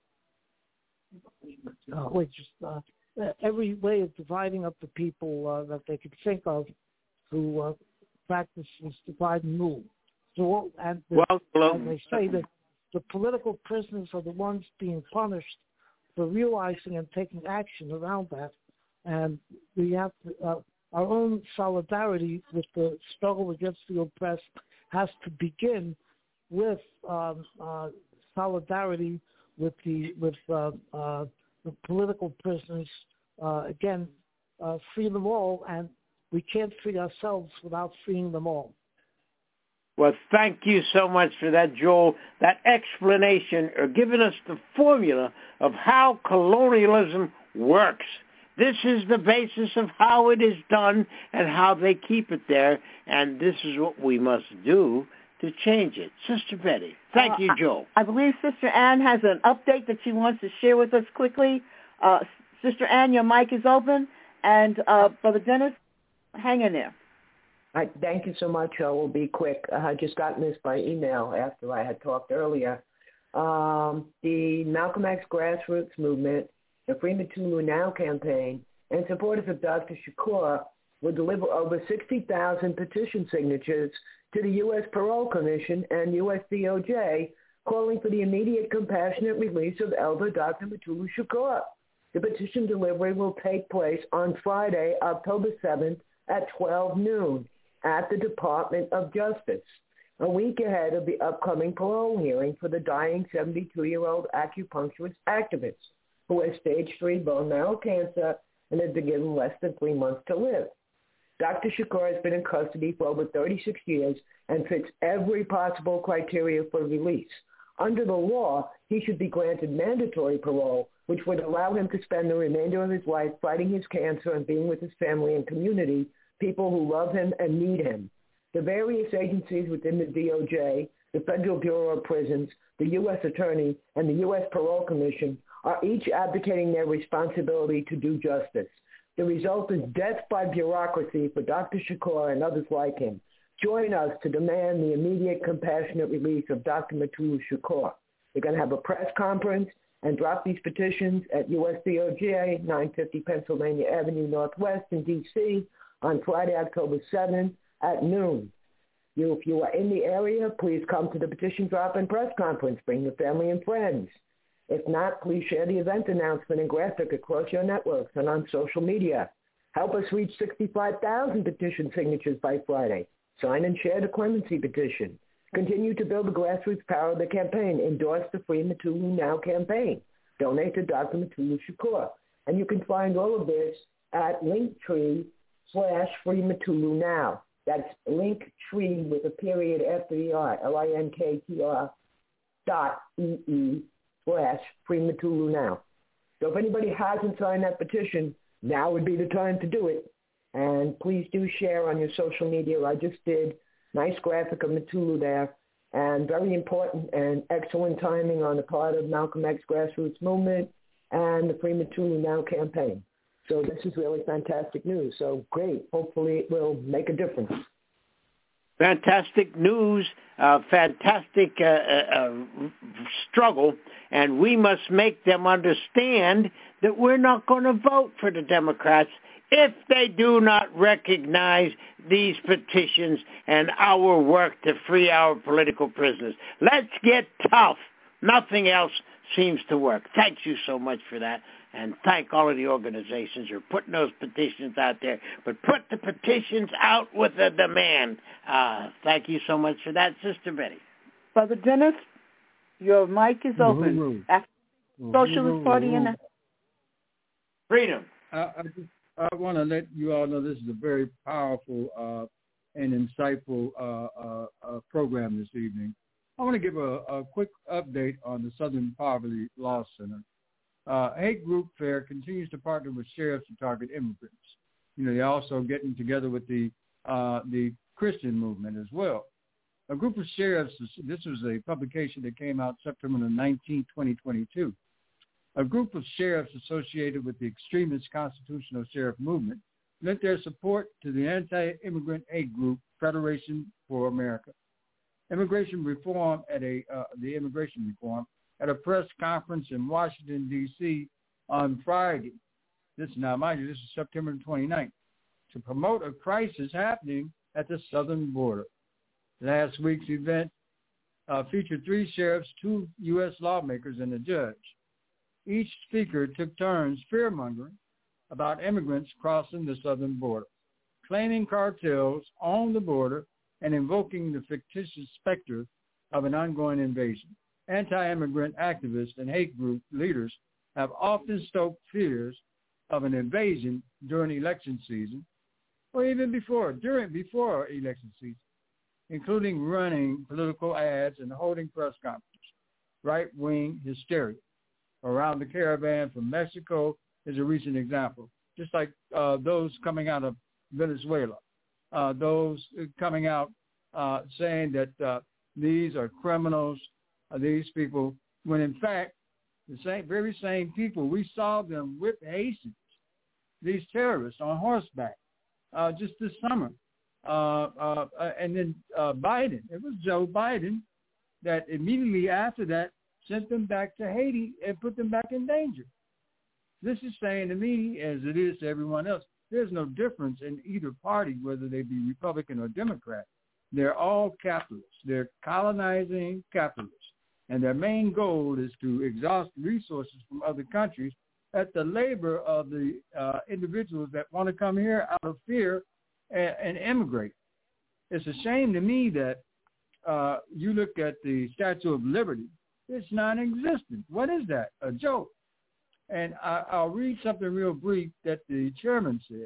uh, wait, just uh, every way of dividing up the people uh, that they could think of to uh, practice this divide and rule. So, and, the, well, and they say that the political prisoners are the ones being punished for realizing and taking action around that, and we have to, uh, our own solidarity with the struggle against the oppressed has to begin with um, uh, solidarity with the with uh, uh, the political prisoners. Uh, again, uh, free them all, and we can't free ourselves without freeing them all. Well, thank you so much for that, Joel. That explanation, or giving us the formula of how colonialism works. This is the basis of how it is done and how they keep it there, and this is what we must do to change it. Sister Betty. Thank uh, you, Joel. I, I believe Sister Ann has an update that she wants to share with us quickly. Uh, Sister Ann, your mic is open, and uh, Brother Dennis, hang in there. I, thank you so much. I will be quick. I just got this by email after I had talked earlier. Um, the Malcolm X grassroots movement, the Free Mutulu Now campaign, and supporters of Doctor Shakur will deliver over sixty thousand petition signatures to the U S Parole Commission and U S D O J, calling for the immediate compassionate release of Elder Doctor Mutulu Shakur. The petition delivery will take place on Friday, October seventh at twelve noon at the Department of Justice, a week ahead of the upcoming parole hearing for the dying seventy-two-year-old acupuncturist activist who has stage three bone marrow cancer and has been given less than three months to live. Doctor Shakur has been in custody for over thirty-six years and fits every possible criteria for release. Under the law, he should be granted mandatory parole, which would allow him to spend the remainder of his life fighting his cancer and being with his family and community, people who love him and need him. The various agencies within the D O J, the Federal Bureau of Prisons, the U S Attorney, and the U S Parole Commission are each advocating their responsibility to do justice. The result is death by bureaucracy for Doctor Shakur and others like him. Join us to demand the immediate compassionate release of Doctor Mutulu Shakur. We're going to have a press conference and drop these petitions at U S D O J, nine fifty Pennsylvania Avenue Northwest in D C on Friday, October seventh at noon. You, if you are in the area, please come to the petition drop and press conference. Bring your family and friends. If not, please share the event announcement and graphic across your networks and on social media. Help us reach sixty-five thousand petition signatures by Friday. Sign and share the clemency petition. Continue to build the grassroots power of the campaign. Endorse the Free Mutulu Now campaign. Donate to Doctor Mutulu Shakur. And you can find all of this at Linktree slash Free Mutulu Now. That's Linktree with a period after the R, L I N K T R dot E E slash Free Mutulu Now. So if anybody hasn't signed that petition, now would be the time to do it. And please do share on your social media. I just did. Nice graphic of Mutulu there. And very important and excellent timing on the part of Malcolm X Grassroots Movement and the Free Mutulu Now campaign. So this is really fantastic news. So great. Hopefully it will make a difference. Fantastic news, uh, fantastic uh, uh, struggle, and we must make them understand that we're not going to vote for the Democrats if they do not recognize these petitions and our work to free our political prisoners. Let's get tough. Nothing else seems to work. Thank you so much for that. And thank all of the organizations who are putting those petitions out there. But put the petitions out with a demand. Uh, thank you so much for that, Sister Betty. Brother Dennis, your mic is open. Mm-hmm. After the Socialist Party and Freedom. I, I, just, I want to let you all know this is a very powerful uh, and insightful uh, uh, uh, program this evening. I want to give a, a quick update on the Southern Poverty Law Center. Uh, Hate Group Fair continues to partner with sheriffs to target immigrants. You know, they're also getting together with the uh, the Christian movement as well. A group of sheriffs, this was a publication that came out September the nineteenth, twenty twenty-two. A group of sheriffs associated with the extremist constitutional sheriff movement lent their support to the anti-immigrant hate group Federation for America. Immigration reform at a uh, the immigration reform at a press conference in Washington, D C on Friday. This now, mind you, this is September twenty-ninth, to promote a crisis happening at the southern border. Last week's event uh, featured three sheriffs, two U S lawmakers, and a judge. Each speaker took turns fear-mongering about immigrants crossing the southern border, claiming cartels on the border and invoking the fictitious specter of an ongoing invasion. Anti-immigrant activists and hate group leaders have often stoked fears of an invasion during election season, or even before, during before election season, including running political ads and holding press conferences. Right-wing hysteria around the caravan from Mexico is a recent example, just like uh, those coming out of Venezuela, uh, those coming out uh, saying that uh, these are criminals, these people, when in fact, the same, very same people, we saw them whip Haitians, these terrorists on horseback, uh, just this summer. Uh, uh, and then uh, Biden, it was Joe Biden that immediately after that sent them back to Haiti and put them back in danger. This is saying to me, as it is to everyone else, there's no difference in either party, whether they be Republican or Democrat. They're all capitalists. They're colonizing capitalists. And their main goal is to exhaust resources from other countries at the labor of the uh, individuals that want to come here out of fear and, and immigrate. It's a shame to me that uh, you look at the Statue of Liberty. It's non-existent. What is that? A joke. And I, I'll read something real brief that the chairman said.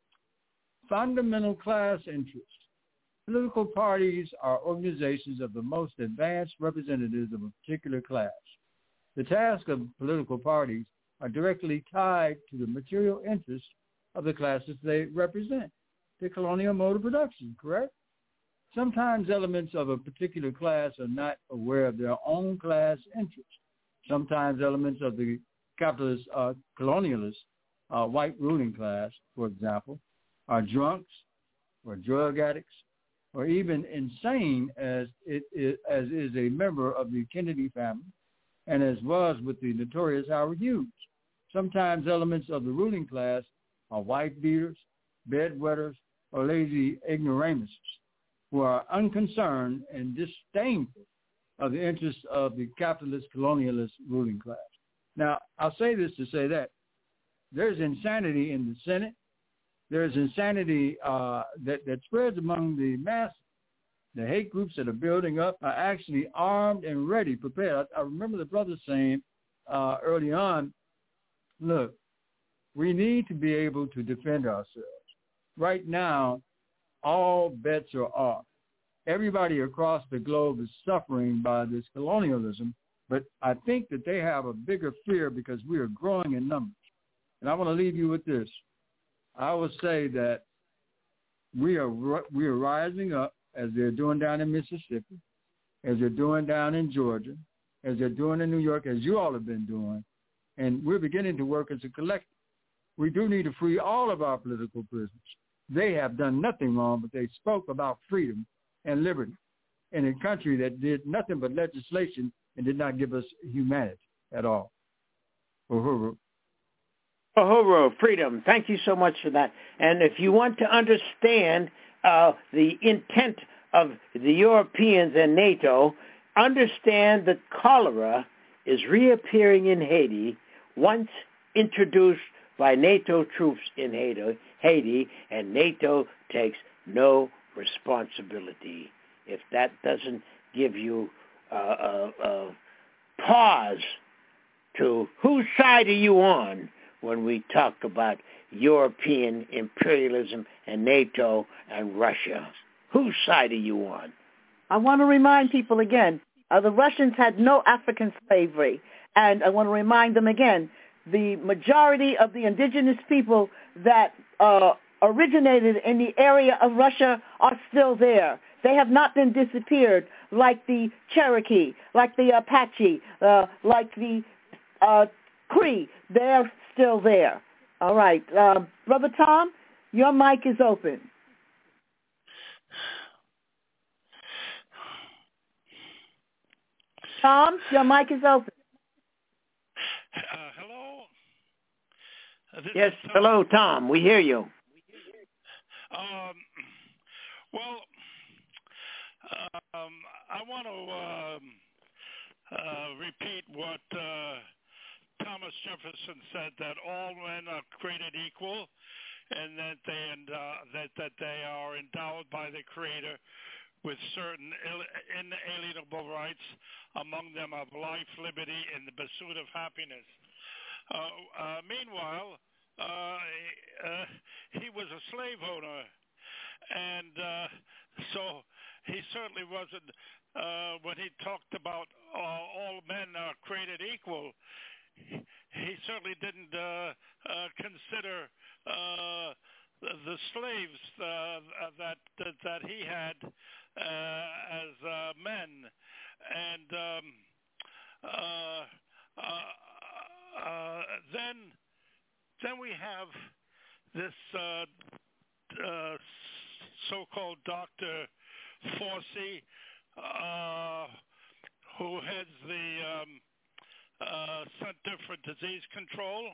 Fundamental class interests. Political parties are organizations of the most advanced representatives of a particular class. The task of political parties are directly tied to the material interests of the classes they represent, the colonial mode of production, correct? Sometimes elements of a particular class are not aware of their own class interests. Sometimes elements of the capitalist, uh, colonialist, uh, white ruling class, for example, are drunks or drug addicts, or even insane as it is, as is a member of the Kennedy family, and as was with the notorious Howard Hughes. Sometimes elements of the ruling class are wife beaters, bedwetters, or lazy ignoramuses who are unconcerned and disdainful of the interests of the capitalist colonialist ruling class. Now, I'll say this to say that there's insanity in the Senate. There's insanity uh, that, that spreads among the masses. The hate groups that are building up are actually armed and ready, prepared. I, I remember the brother saying uh, early on, look, we need to be able to defend ourselves. Right now, all bets are off. Everybody across the globe is suffering by this colonialism But I think that they have a bigger fear because we are growing in numbers. And I want to leave you with this. I would say that we are we are rising up as they're doing down in Mississippi, as they're doing down in Georgia, as they're doing in New York, as you all have been doing. And we're beginning to work as a collective. We do need to free all of our political prisoners. They have done nothing wrong, but they spoke about freedom and liberty in a country that did nothing but legislation and did not give us humanity at all. Uhuru. Uhuru, freedom. Thank you so much for that. And if you want to understand uh, the intent of the Europeans and NATO, understand that cholera is reappearing in Haiti once introduced by NATO troops in Haiti, Haiti, and NATO takes no responsibility. If that doesn't give you uh, a, a pause to whose side are you on when we talk about European imperialism and NATO and Russia? Whose side are you on? I want to remind people again, uh, the Russians had no African slavery. And I want to remind them again, the majority of the indigenous people that uh, originated in the area of Russia are still there. They have not been disappeared like the Cherokee, like the Apache, uh, like the uh, Cree. They're still there. All right. Uh, Brother Tom, your mic is open. Tom, your mic is open. Uh, hello? Uh, yes, hello, Tom. We hear you. Um, well, um, I want to um, uh, repeat what uh, Thomas Jefferson said, that all men are created equal and that they, endow- that, that they are endowed by the Creator with certain inalienable rights, among them of life, liberty, and the pursuit of happiness. Uh, uh, meanwhile, uh, uh, he was a slave owner, and uh, so he certainly wasn't, uh, when he talked about uh, all men are created equal, he, he certainly didn't uh, uh, consider uh, the, the slaves uh, that, that that he had uh, as uh, men, and um, uh, uh, uh, then then we have this uh, uh, so-called Doctor Fauci, uh, who heads the um, uh, Center for Disease Control,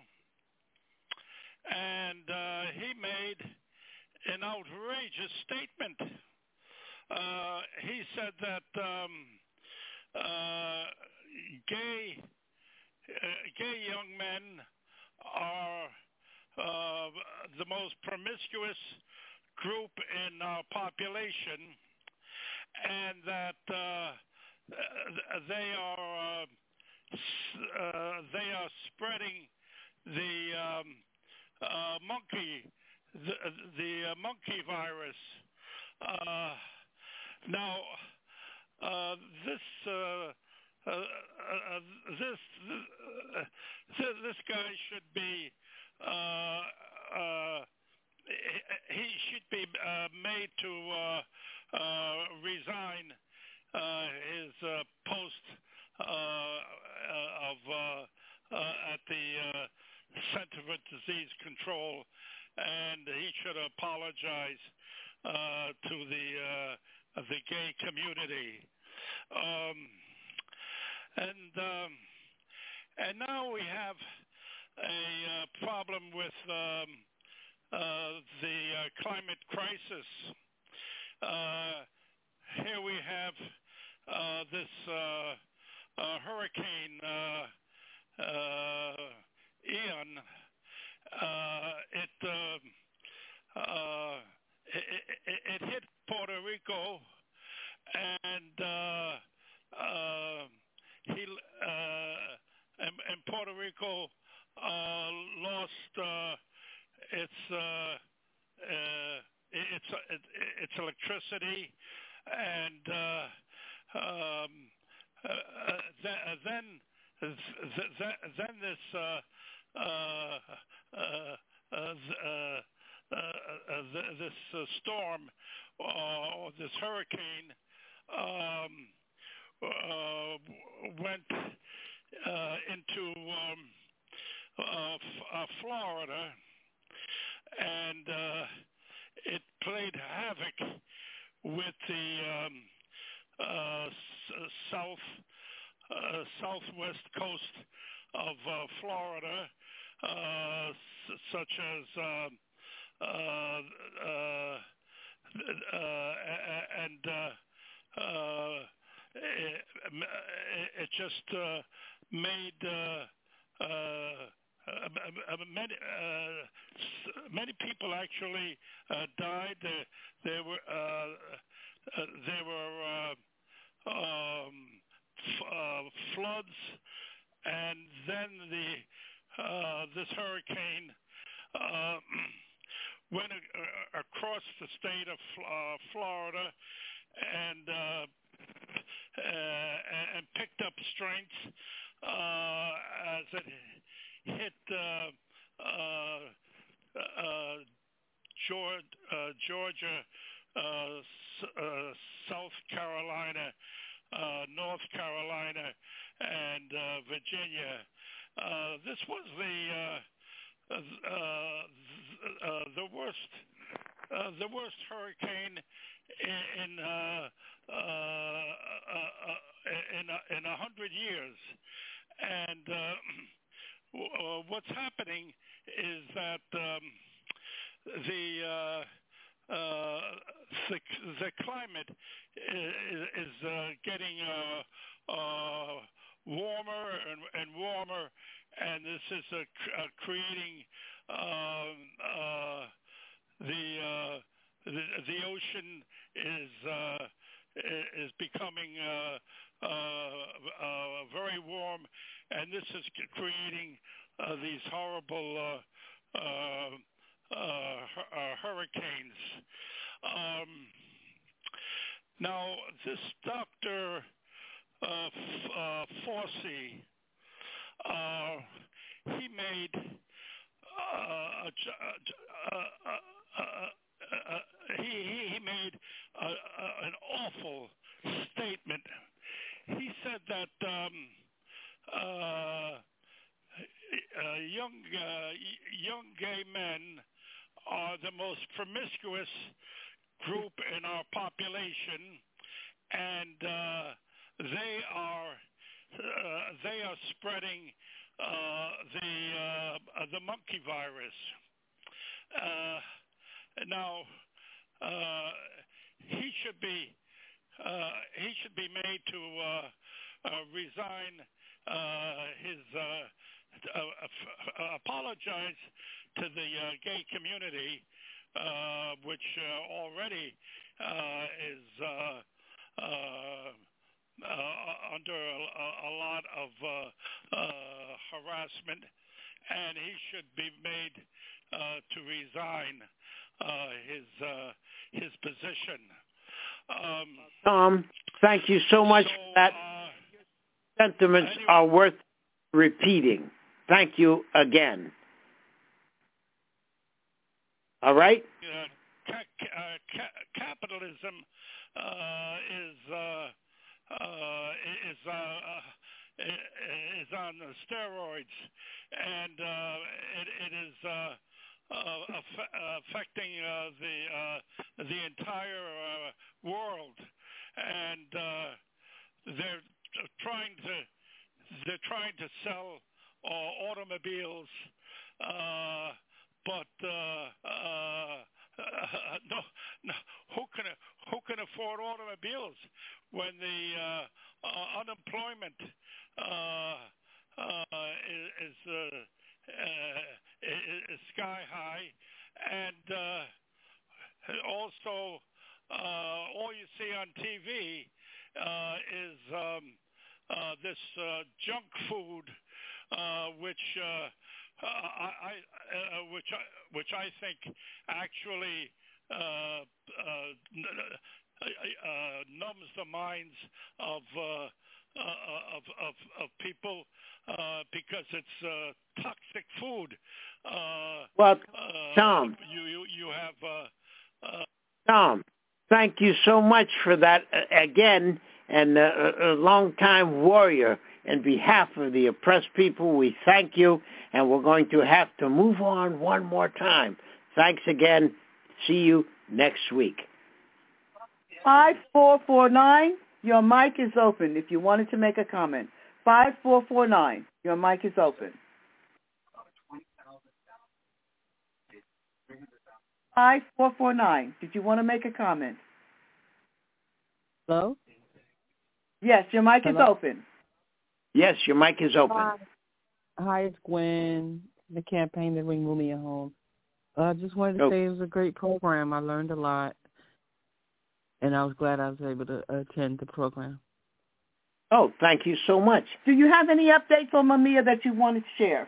and uh, he made an outrageous statement. Uh, he said that um, uh, gay uh, gay young men are uh, the most promiscuous group in our population, and that uh, they are uh, uh, they are spreading the um, uh, monkey the, the uh, monkey virus. Uh, now, uh, this uh, uh, uh, this uh, this guy should be uh, uh, he should be uh, made to uh, uh, resign uh, his uh, post uh, of uh, uh, at the uh, Center for Disease Control, and he should apologize uh, to the uh, the gay community. Um, and um, and now we have a uh, problem with um, uh, the uh, climate crisis. Uh, here we have uh, this uh, uh, hurricane uh, uh, Ian. Uh, it, uh, uh, it, it it hit Puerto Rico, and uh, uh, he uh, and, and Puerto Rico uh, lost uh, its uh, uh, its it, its electricity, and uh, um, uh, th- then th- th- then this uh, uh, uh, uh, uh, uh, uh, th- this uh, storm uh, or this hurricane um, uh, went uh, into um, uh, f- uh, Florida, and uh, it played havoc with the um, uh, s- south uh, southwest coast of uh, Florida, uh, s- such as um, uh, uh, uh, and uh, uh, it, it just uh, made uh, uh, uh, many uh, many people actually uh, died. There, there were uh, uh, there were uh, um, f- uh, floods, and then the uh, this hurricane uh, went a- across the state of uh, Florida and uh, uh, and picked up strength uh, as it hit uh, uh, uh, Georgia, uh, Georgia uh, s- uh, South Carolina, uh, North Carolina, and uh, Virginia. Uh, this was the uh, uh, uh, the worst uh, the worst hurricane in in uh, uh, uh, in a, in a hundred years, and uh, w- what's happening is that um, the uh, uh, the, the climate is, is uh, getting uh, uh, warmer and, and warmer, and this is uh, cr- uh, creating um, uh, the, uh, the the ocean is uh, is becoming uh, uh, uh, very warm, and this is creating uh, these horrible uh, uh, uh, hu- uh, hurricanes. Um, now, this Doctor uh, F- uh, Fauci, uh, he made uh, a, j- a j- uh, uh, uh, uh, uh, he, he he made uh, uh, an awful statement. He said that um, uh, uh, young uh, young gay men are the most promiscuous group in our population, and uh, they are uh, they are spreading uh, the uh, the monkey virus. Uh, now, uh, he should be uh, he should be made to uh, uh, resign uh, his uh, uh, uh, apologize to the uh, gay community, uh, which uh, already uh, is uh, uh, uh, under a, a lot of uh, uh, harassment, and he should be made uh, to resign uh, his uh, his position. Um, Tom, thank you so much so, for that. uh, Sentiments anyway, are worth repeating. Thank you again. All right? uh, ca- uh, ca- capitalism uh, is uh, uh, is uh, uh, is on steroids, and uh, it, it is uh, uh, aff- affecting uh, the uh, the entire uh, world, and uh, they're trying to they're trying to sell uh, automobiles, uh, but uh, uh, uh, no, no, who can who can afford automobiles when the uh, uh, unemployment uh, uh, is is, uh, uh, is is sky high, and uh, also uh, all you see on T V uh, is um, uh, this uh, junk food, uh, which uh, I, I uh, which I which I think actually uh, uh, uh, numbs the minds of uh, uh, of, of of people uh, because it's uh, toxic food. Uh, well, uh, Tom, you you you have uh, uh, Tom, thank you so much for that uh, again, and uh, a long-time warrior. In behalf of the oppressed people, we thank you, and we're going to have to move on one more time. Thanks again. See you next week. five four four nine, your mic is open if you wanted to make a comment. five four four nine, your mic is open. five four four nine, did you want to make a comment? Hello? Yes, your mic Hello? is open. Yes, your mic is open. Hi, Hi it's Gwen, the campaign to bring Mumia home. I uh, just wanted to oh. say it was a great program. I learned a lot, and I was glad I was able to attend the program. Oh, thank you so much. Do you have any updates on Mumia that you wanted to share?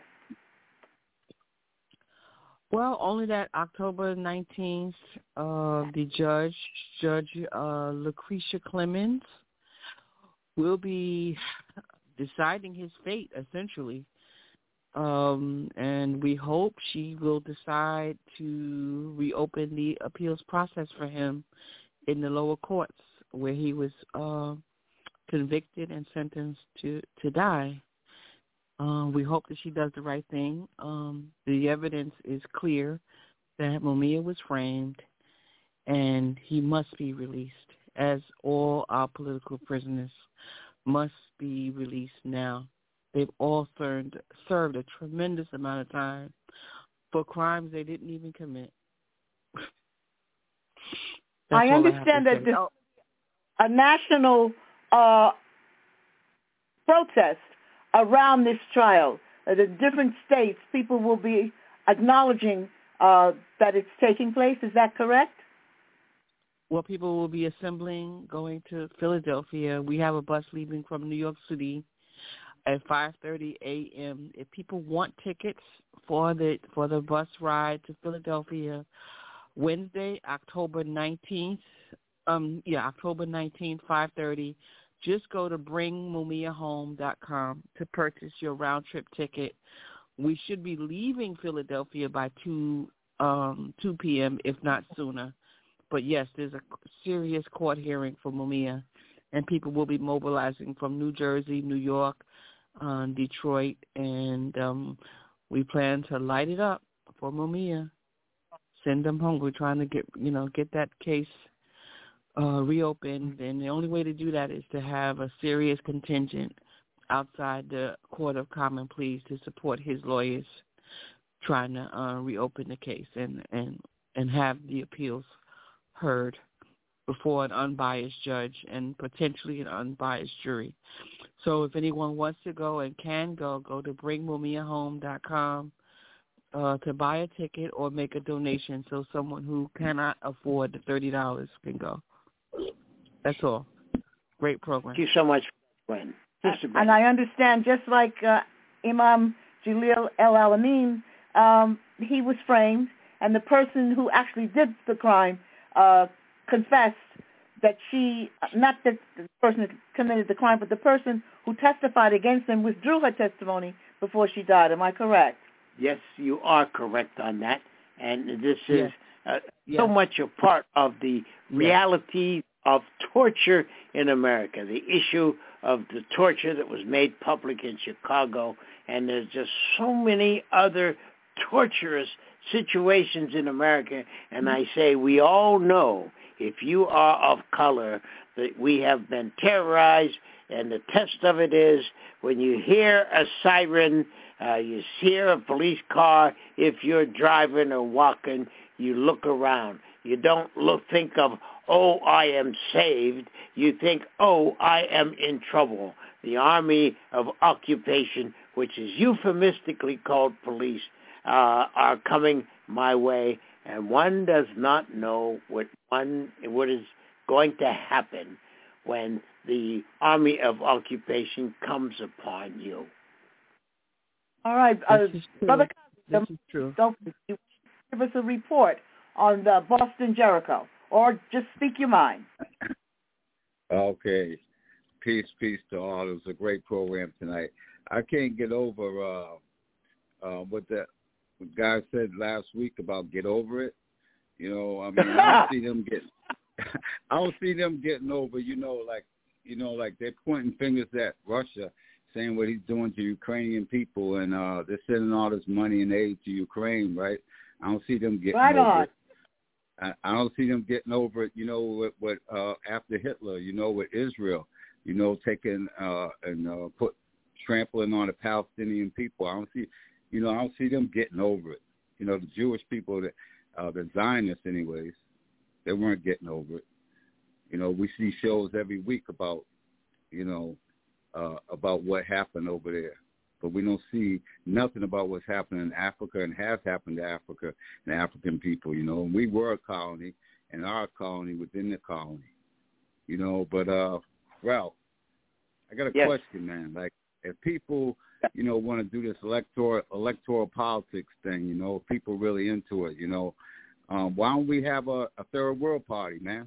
Well, only that October nineteenth, uh, the judge, Judge uh, Lucretia Clemens, will be deciding his fate, essentially. Um, and we hope she will decide to reopen the appeals process for him in the lower courts where he was uh, convicted and sentenced to, to die. Um, we hope that she does the right thing. Um, the evidence is clear that Mumia was framed, and he must be released, as all our political prisoners must be released now. They've all served, served a tremendous amount of time for crimes they didn't even commit. I understand I that this, a national uh, protest around this trial. Uh, the different states, people will be acknowledging uh, that it's taking place. Is that correct? Well, people will be assembling, going to Philadelphia. We have a bus leaving from New York City at five thirty a.m. If people want tickets for the for the bus ride to Philadelphia, Wednesday, October nineteenth, um, yeah, October nineteenth, five thirty, just go to bring mumia home dot com to purchase your round-trip ticket. We should be leaving Philadelphia by two um, two p.m., if not sooner. But, yes, there's a serious court hearing for Mumia, and people will be mobilizing from New Jersey, New York, uh, Detroit, and um, we plan to light it up for Mumia. Send them home. We're trying to get, you know, get that case uh, reopened, and the only way to do that is to have a serious contingent outside the Court of Common Pleas to support his lawyers trying to uh, reopen the case and, and, and have the appeals heard before an unbiased judge and potentially an unbiased jury. So if anyone wants to go and can go, go to bring mumia home dot com uh, to buy a ticket or make a donation so someone who cannot afford the thirty dollars can go. That's all. Great program. Thank you so much, Gwen. And I understand, just like uh, Imam Jalil El-Alamein, um, he was framed, and the person who actually did the crime uh, confessed that she, not that the person who committed the crime, but the person who testified against him withdrew her testimony before she died. Am I correct? Yes, you are correct on that. And this is yes. uh, yes. so much a part of the reality yes. of torture in America, the issue of the torture that was made public in Chicago. And there's just so many other torturous situations in America. And I say we all know, if you are of color, that we have been terrorized. And the test of it is when you hear a siren, uh, you hear a police car, if you're driving or walking, you look around. You don't look, think of, oh, I am saved. You think, oh, I am in trouble. The Army of Occupation, which is euphemistically called police, uh, are coming my way, and one does not know what one what is going to happen when the Army of Occupation comes upon you. All right, uh, Brother, this is true. Don't you give us a report on the Boston Jericho, or just speak your mind. Okay. Peace, peace to all. It was a great program tonight. I can't get over uh, uh, what the guy said last week about get over it. You know, I mean, I don't see them getting. I don't see them getting over. You know, like you know, like they're pointing fingers at Russia, saying what he's doing to Ukrainian people, and uh, they're sending all this money and aid to Ukraine, right? I don't see them getting right over on. it. I, I don't see them getting over it. You know, with, with uh, after Hitler, you know, with Israel, you know, taking uh, and uh, put trampling on the Palestinian people. I don't see, you know, I don't see them getting over it. You know, the Jewish people, that uh, the Zionists, anyways, they weren't getting over it. You know, we see shows every week about, you know, uh, about what happened over there. But we don't see nothing about what's happening in Africa and has happened to Africa and African people, you know. And we were a colony and our colony within the colony, you know. But, uh, Ralph, I got a yes. question, man. Like, if people, you know, want to do this electoral electoral politics thing, you know, if people really into it, you know, um, why don't we have a, a third world party, man?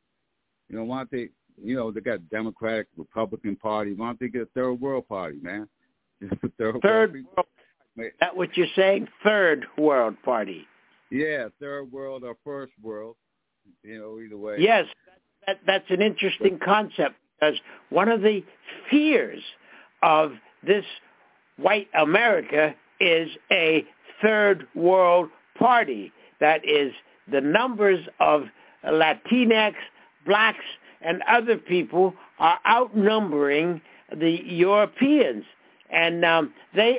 You know, why don't they, you know, they got Democratic, Republican Party. Why don't they get a third world party, man? third, third world. world. Is that what you're saying? Third world party. Yeah, third world or first world. You know, either way. Yes, that, that's an interesting concept, because one of the fears of this white America is a third world party. That is, the numbers of Latinx, blacks, and other people are outnumbering the Europeans. And um, they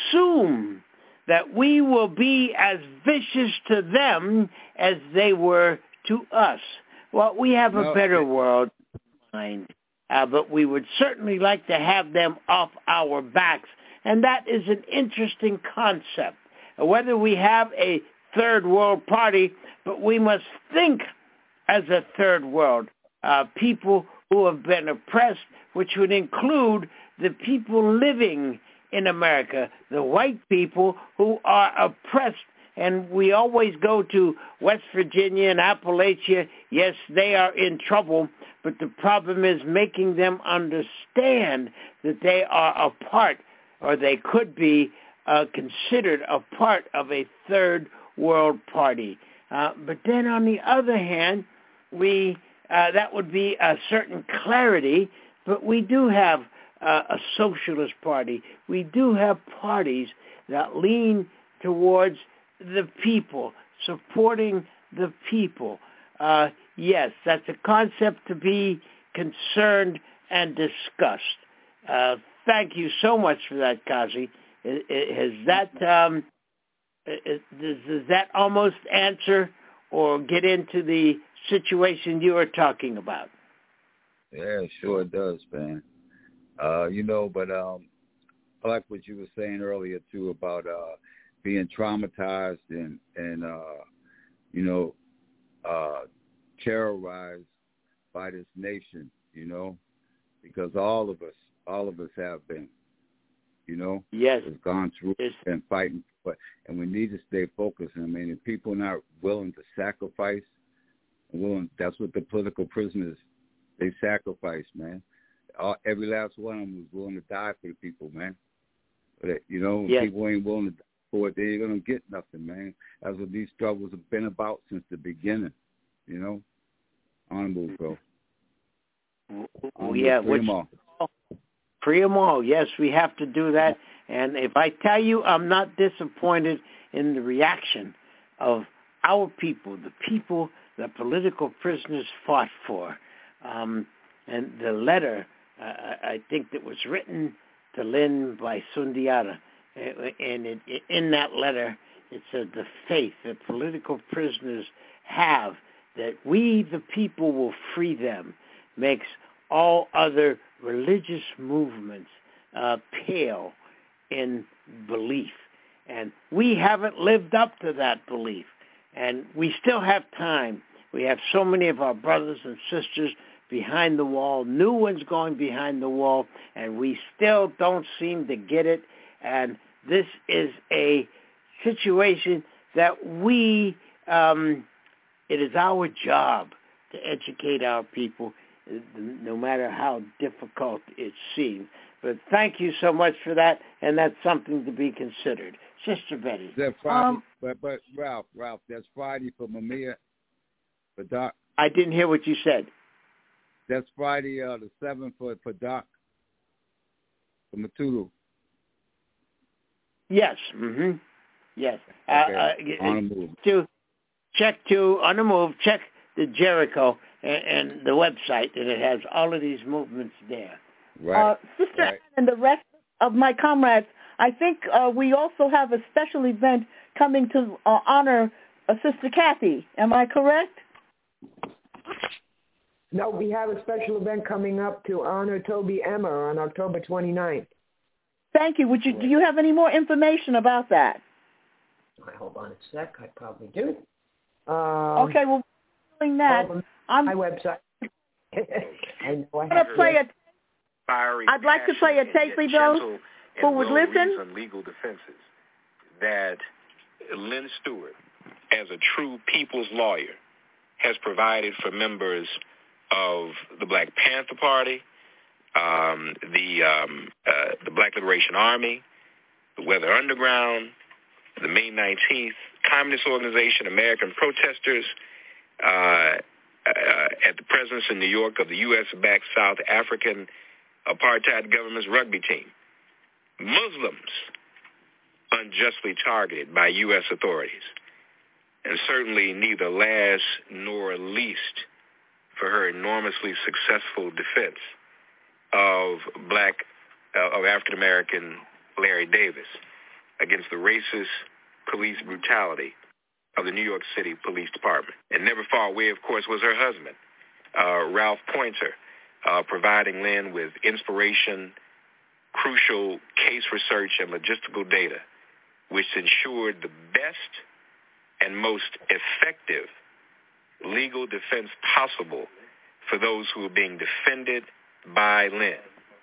assume that we will be as vicious to them as they were to us. Well, we have a no, better world in mind, uh, but we would certainly like to have them off our backs. And that is an interesting concept. Whether we have a third world party, but we must think as a third world, uh, people who have been oppressed, which would include the people living in America, the white people who are oppressed. And we always go to West Virginia and Appalachia. Yes, they are in trouble, but the problem is making them understand that they are a part, or they could be uh, considered a part of a third world party. Uh, but then on the other hand, we uh, that would be a certain clarity, but we do have uh, a socialist party. We do have parties that lean towards the people, supporting the people. Uh, yes, that's a concept to be concerned and discussed. Uh, thank you so much for that, Kazi. Has that um, does, does that almost answer or get into the situation you were talking about? Yeah, sure it does, man. Uh, you know, but um, I like what you were saying earlier too about uh, being traumatized and and uh, you know uh, terrorized by this nation. You know, because all of us, all of us have been. You know, yes, has gone through yes. and fighting, but and we need to stay focused. I mean, if people are not willing to sacrifice, willing, that's what the political prisoners, they sacrifice, man. All, every last one of them was willing to die for the people, man. But you know, yes. people ain't willing to die for it, they ain't gonna get nothing, man. That's what these struggles have been about since the beginning. You know, honorable, bro. Well, yeah, which. Free them all. Yes, we have to do that. And if I tell you, I'm not disappointed in the reaction of our people, the people that political prisoners fought for. Um, and the letter, uh, I think that was written to Lynn by Sundiata. And it, it, in that letter, it said the faith that political prisoners have, that we, the people, will free them, makes all other religious movements uh, pale in belief. And we haven't lived up to that belief. And we still have time. We have so many of our brothers and sisters behind the wall, new ones going behind the wall, and we still don't seem to get it. And this is a situation that we, um, it is our job to educate our people. no matter how difficult it seems. But thank you so much for that, and that's something to be considered. Sister Betty. That's Friday, um, but, but Ralph, Ralph, that's Friday for Mamiya, for Doc. I didn't hear what you said. That's Friday uh, the seventh for, for Doc, for Matulu. Yes. Mm-hmm. Yes. Okay. Uh, uh, on the move. To check to on the move. Check the Jericho and, and the website, and it has all of these movements there. Right. Uh, Sister right. Ann and the rest of my comrades, I think uh, we also have a special event coming to uh, honor uh, Sister Kathy. Am I correct? No, we have a special event coming up to honor Toby Emmer on October twenty-ninth. Thank you. Would you do you have any more information about that? I hold on a sec. I probably do. Um, okay, well, doing that, on my website. I know I I'm going to play a. I'd like to play a tape for those who would listen. On legal defenses, that Lynn Stewart, as a true people's lawyer, has provided for members of the Black Panther Party, um, the um, uh, the Black Liberation Army, the Weather Underground, the May nineteenth Communist Organization, American Protesters, uh, uh, at the presence in New York of the U S-backed South African apartheid government's rugby team. Muslims unjustly targeted by U S authorities. And certainly neither last nor least for her enormously successful defense of black, uh, of African-American Larry Davis against the racist police brutality of the New York City Police Department. And never far away, of course, was her husband, uh, Ralph Pointer, uh, providing Lynn with inspiration, crucial case research, and logistical data, which ensured the best and most effective legal defense possible for those who were being defended by Lynn.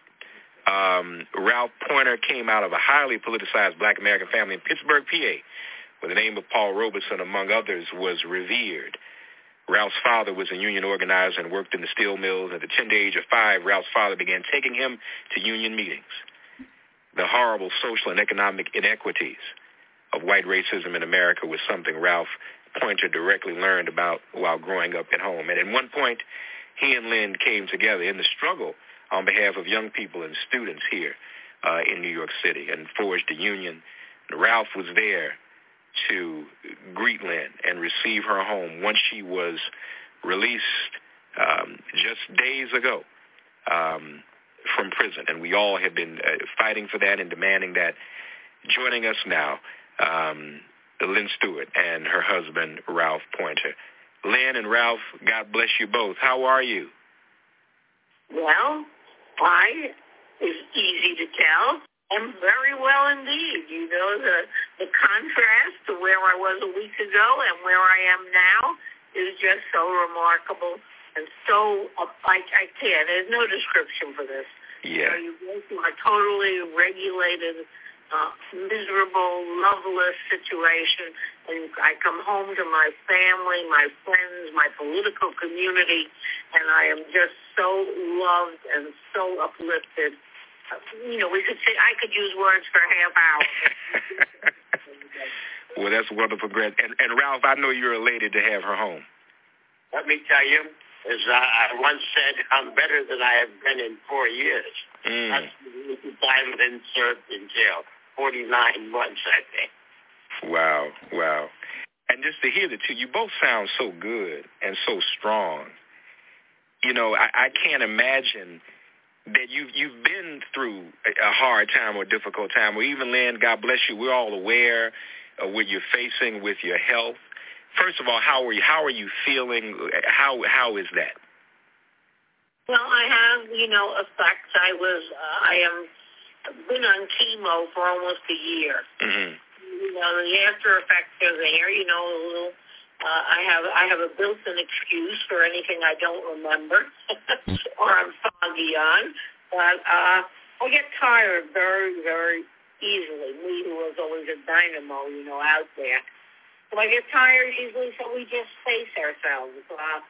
Um, Ralph Pointer came out of a highly politicized black American family in Pittsburgh, P A, where the name of Paul Robeson, among others, was revered. Ralph's father was a union organizer and worked in the steel mills. At the tender age of five, Ralph's father began taking him to union meetings. The horrible social and economic inequities of white racism in America was something Ralph Pointer directly learned about while growing up at home. And at one point, he and Lynn came together in the struggle on behalf of young people and students here uh, in New York City and forged a union. And Ralph was there to greet Lynn and receive her home once she was released um, just days ago um, from prison. And we all have been uh, fighting for that and demanding that. Joining us now, um, Lynn Stewart and her husband, Ralph Pointer. Lynn and Ralph, God bless you both. How are you? Well, I is easy to tell. I'm very well indeed. You know, the the contrast to where I was a week ago and where I am now is just so remarkable and so, uh, I, I can't, there's no description for this. Yeah. You know, you go through a totally regulated, uh, miserable, loveless situation, and I come home to my family, my friends, my political community, and I am just so loved and so uplifted. Uh, you know, we could say I could use words for a half hour. Well, that's wonderful, Grant. And, and Ralph, I know you're elated to have her home. Let me tell you, as I, I once said, I'm better than I have been in four years. Mm. That's the time Lynn served in jail, forty-nine months, I think. Wow, wow. And just to hear the two, you both sound so good and so strong. You know, I, I can't imagine that you've, you've been through a hard time or difficult time, or even, Lynn, God bless you, we're all aware of what you're facing with your health. First of all, how are you, how are you feeling? How How is that? Well, I have, you know, effects. I was, uh, I am, been on chemo for almost a year. Mm-hmm. You know, the after effects are there. You know, a little, uh, I have, I have a built-in excuse for anything I don't remember or I'm foggy on. But uh, I get tired very, very easily. Me, who was always a dynamo, you know, out there. So I get tired easily, so we just face ourselves. Uh,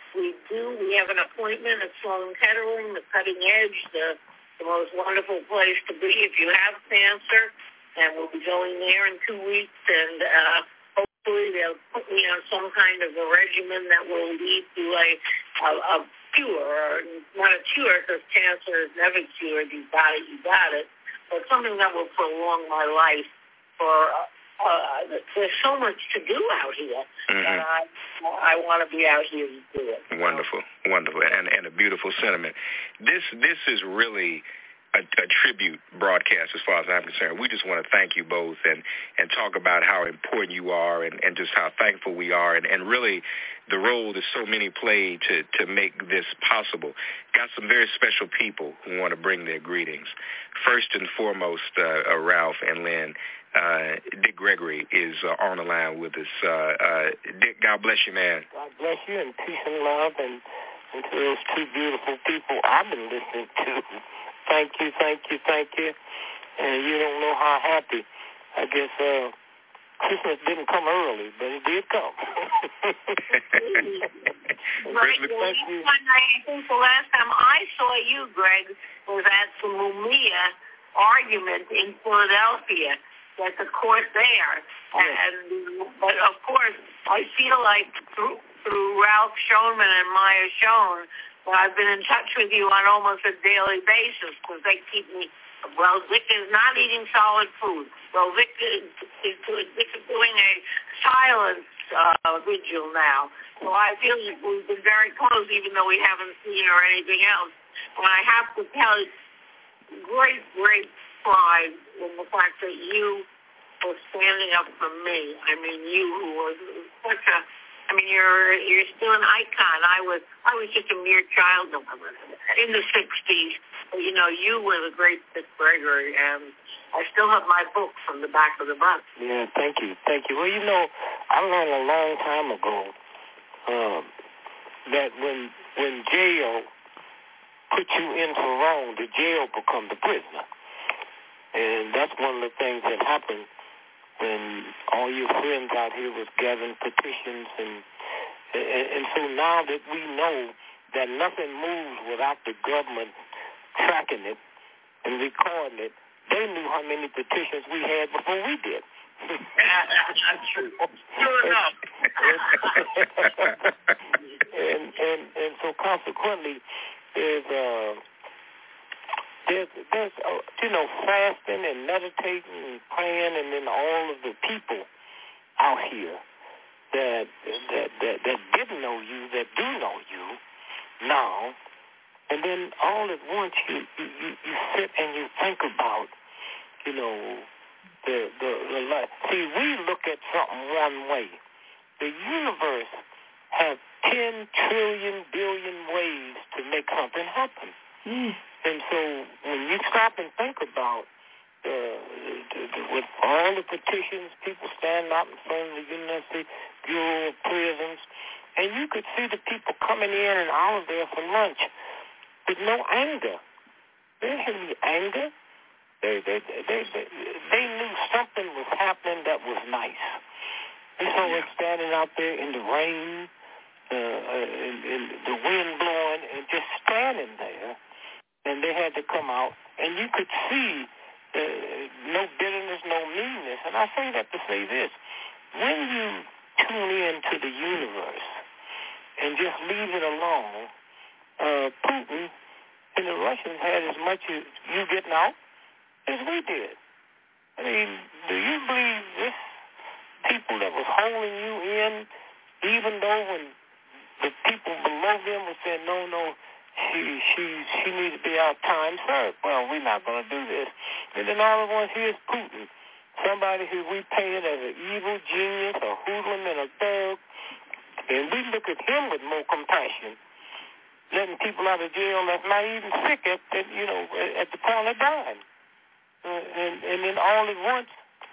We do. We have an appointment at Sloan Kettering, the Cutting Edge, the, the most wonderful place to be if you have cancer. And we'll be going there in two weeks. And uh, hopefully they'll put me on some kind of a regimen that will lead to a, a, a cure. Or not a cure, because cancer is never cured. You got it, you got it. But something that will prolong my life for... Uh, Uh, there's so much to do out here, mm-hmm. and I, I want to be out here to do it. Wonderful, wonderful, and and a beautiful sentiment. This this is really a, a tribute broadcast as far as I'm concerned. We just want to thank you both and, and talk about how important you are and, and just how thankful we are, and, and really the role that so many play to, to make this possible. Got some very special people who want to bring their greetings. First and foremost, uh, uh, Ralph and Lynn. Uh, Dick Gregory is uh, on the line with us. Uh, uh, Dick, God bless you, man. God bless you, and peace and love, and, and to those two beautiful people I've been listening to. Thank you, thank you, thank you. And you don't know how happy. I guess uh, Christmas didn't come early, but it did come. Right. Well, thank you. I think the last time I saw you, Greg, was at the Mumia argument in Philadelphia. At the court there, and but of course I feel like through through Ralph Schoenman and Maya Schoen, that I've been in touch with you on almost a daily basis because they keep me. Well, Vic is not eating solid food. Well, Vic is, is, Vic is doing a silence uh, vigil now, so I feel like we've been very close, even though we haven't seen or anything else. And I have to tell you, great, great pride in the fact that you were standing up for me. I mean, you who was such a, I mean, you're you're still an icon. I was I was just a mere child in the sixties. But, you know, you were the great Dick Gregory, and I still have my book from the back of the bus. Yeah, thank you, thank you. Well, you know, I learned a long time ago um, that when when jail put you in for wrong, the jail becomes the prisoner. And that's one of the things that happened when all your friends out here was gathering petitions. And, and, and so now that we know that nothing moves without the government tracking it and recording it, they knew how many petitions we had before we did. True. True enough. and, and, and so consequently, there's... Uh, There's, there's uh, you know, fasting and meditating and praying, and then all of the people out here that that that, that didn't know you, that do know you now, and then all at once you, you, you, you sit and you think about, you know, the the, the life. See, we look at something one way. The universe has ten trillion billion ways to make something happen. Mm. And so when you stop and think about uh, the, the, with all the petitions, people stand out in front of the University Bureau of Prisons, and you could see the people coming in and out of there for lunch with no anger. They didn't have any anger. They, they, they, they, they knew something was happening that was nice. They saw us standing out there in the rain, uh, uh, in, in the wind blowing, and just standing there. And they had to come out, and you could see uh, no bitterness, no meanness. And I say that to say this. When you tune in to the universe and just leave it alone, uh, Putin and the Russians had as much as you getting out as we did. I mean, do you believe this people that was holding you in, even though when the people below them were saying, no, no, She she she needs to be our time served. Well, we're not going to do this. And then all at once, here's Putin, somebody who we painted as an evil genius, a hoodlum, and a thug. And we look at him with more compassion, letting people out of jail that's not even sick at, at you know at the point of dying. Uh, and and then all at once,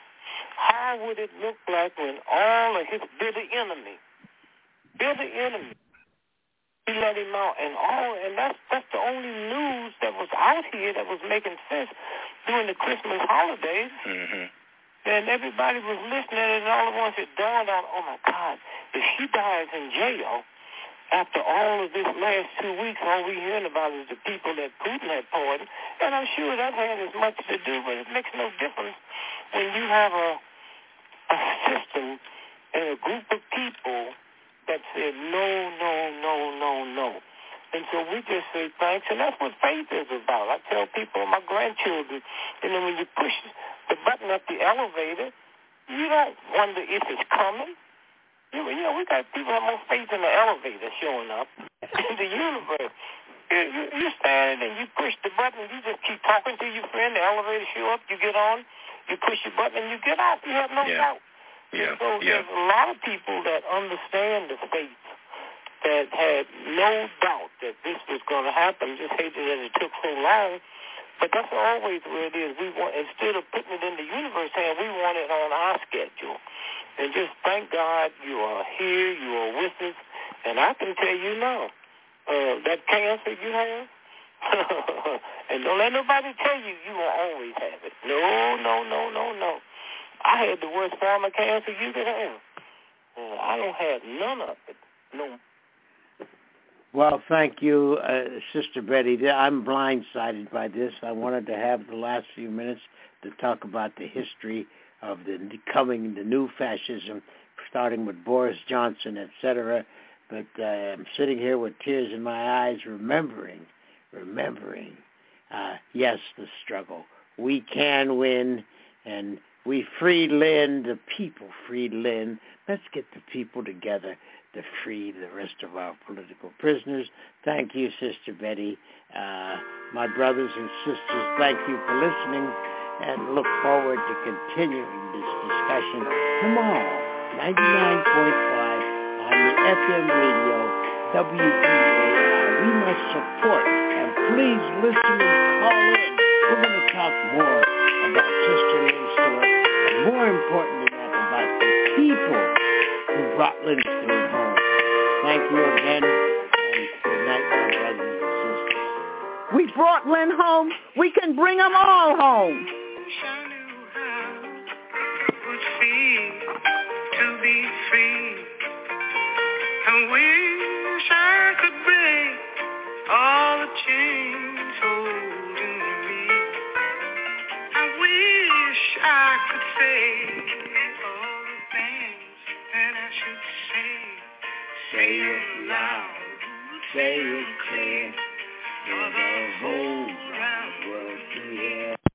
how would it look like when all of his bitter enemy, bitter enemy. He let him out, and all, and that's that's the only news that was out here that was making sense during the Christmas holidays. Mm-hmm. And everybody was listening, and all at once it dawned on, oh my God, if she dies in jail, after all of this last two weeks, all we're hearing about is the people that Putin had pardoned. And I'm sure that had as much to do, but it makes no difference when you have a, a system and a group of people that said no, no, no, no, no. And so we just say thanks, and that's what faith is about. I tell people, my grandchildren, you know, when you push the button at the elevator, you don't wonder if it's coming. You know, you know we got people have more faith in the elevator showing up in the universe. You, you, you stand and you push the button, you just keep talking to your friend, the elevator show up, you get on, you push your button, and you get off. You have no yeah. doubt. Yeah. So yeah. there's a lot of people that understand the faith, that had no doubt that this was going to happen, just hated that it took so long. But that's always where it is. We want, instead of putting it in the universe hand, we want it on our schedule. And just thank God you are here, you are with us. And I can tell you now, uh, that cancer you have, and don't let nobody tell you you will always have it. No, no, no, no, no. I had the worst form of cancer you could have. Uh, I don't have none of it. No. Well, thank you, uh, Sister Betty. I'm blindsided by this. I wanted to have the last few minutes to talk about the history of the coming, the new fascism, starting with Boris Johnson, et cetera. But uh, I'm sitting here with tears in my eyes, remembering, remembering, uh, yes, the struggle. We can win, and we freed Lynn, the people freed Lynn. Let's get the people together to free the rest of our political prisoners. Thank you, Sister Betty. Uh, my brothers and sisters, thank you for listening, and look forward to continuing this discussion tomorrow, ninety-nine point five on the F M radio, W B A I. We must support, and please listen and call in. We're going to talk more about Sister Lynn Stewart, and more important than that, about the people who brought Lynn Stewart home. Thank you again, and good night, my brothers and sisters. We brought Lynn home. We can bring them all home. To be free, I wish I could break all the chains holding me. I wish I could say all the things that I should say. Say it loud, say it clear, for the whole round world to hear.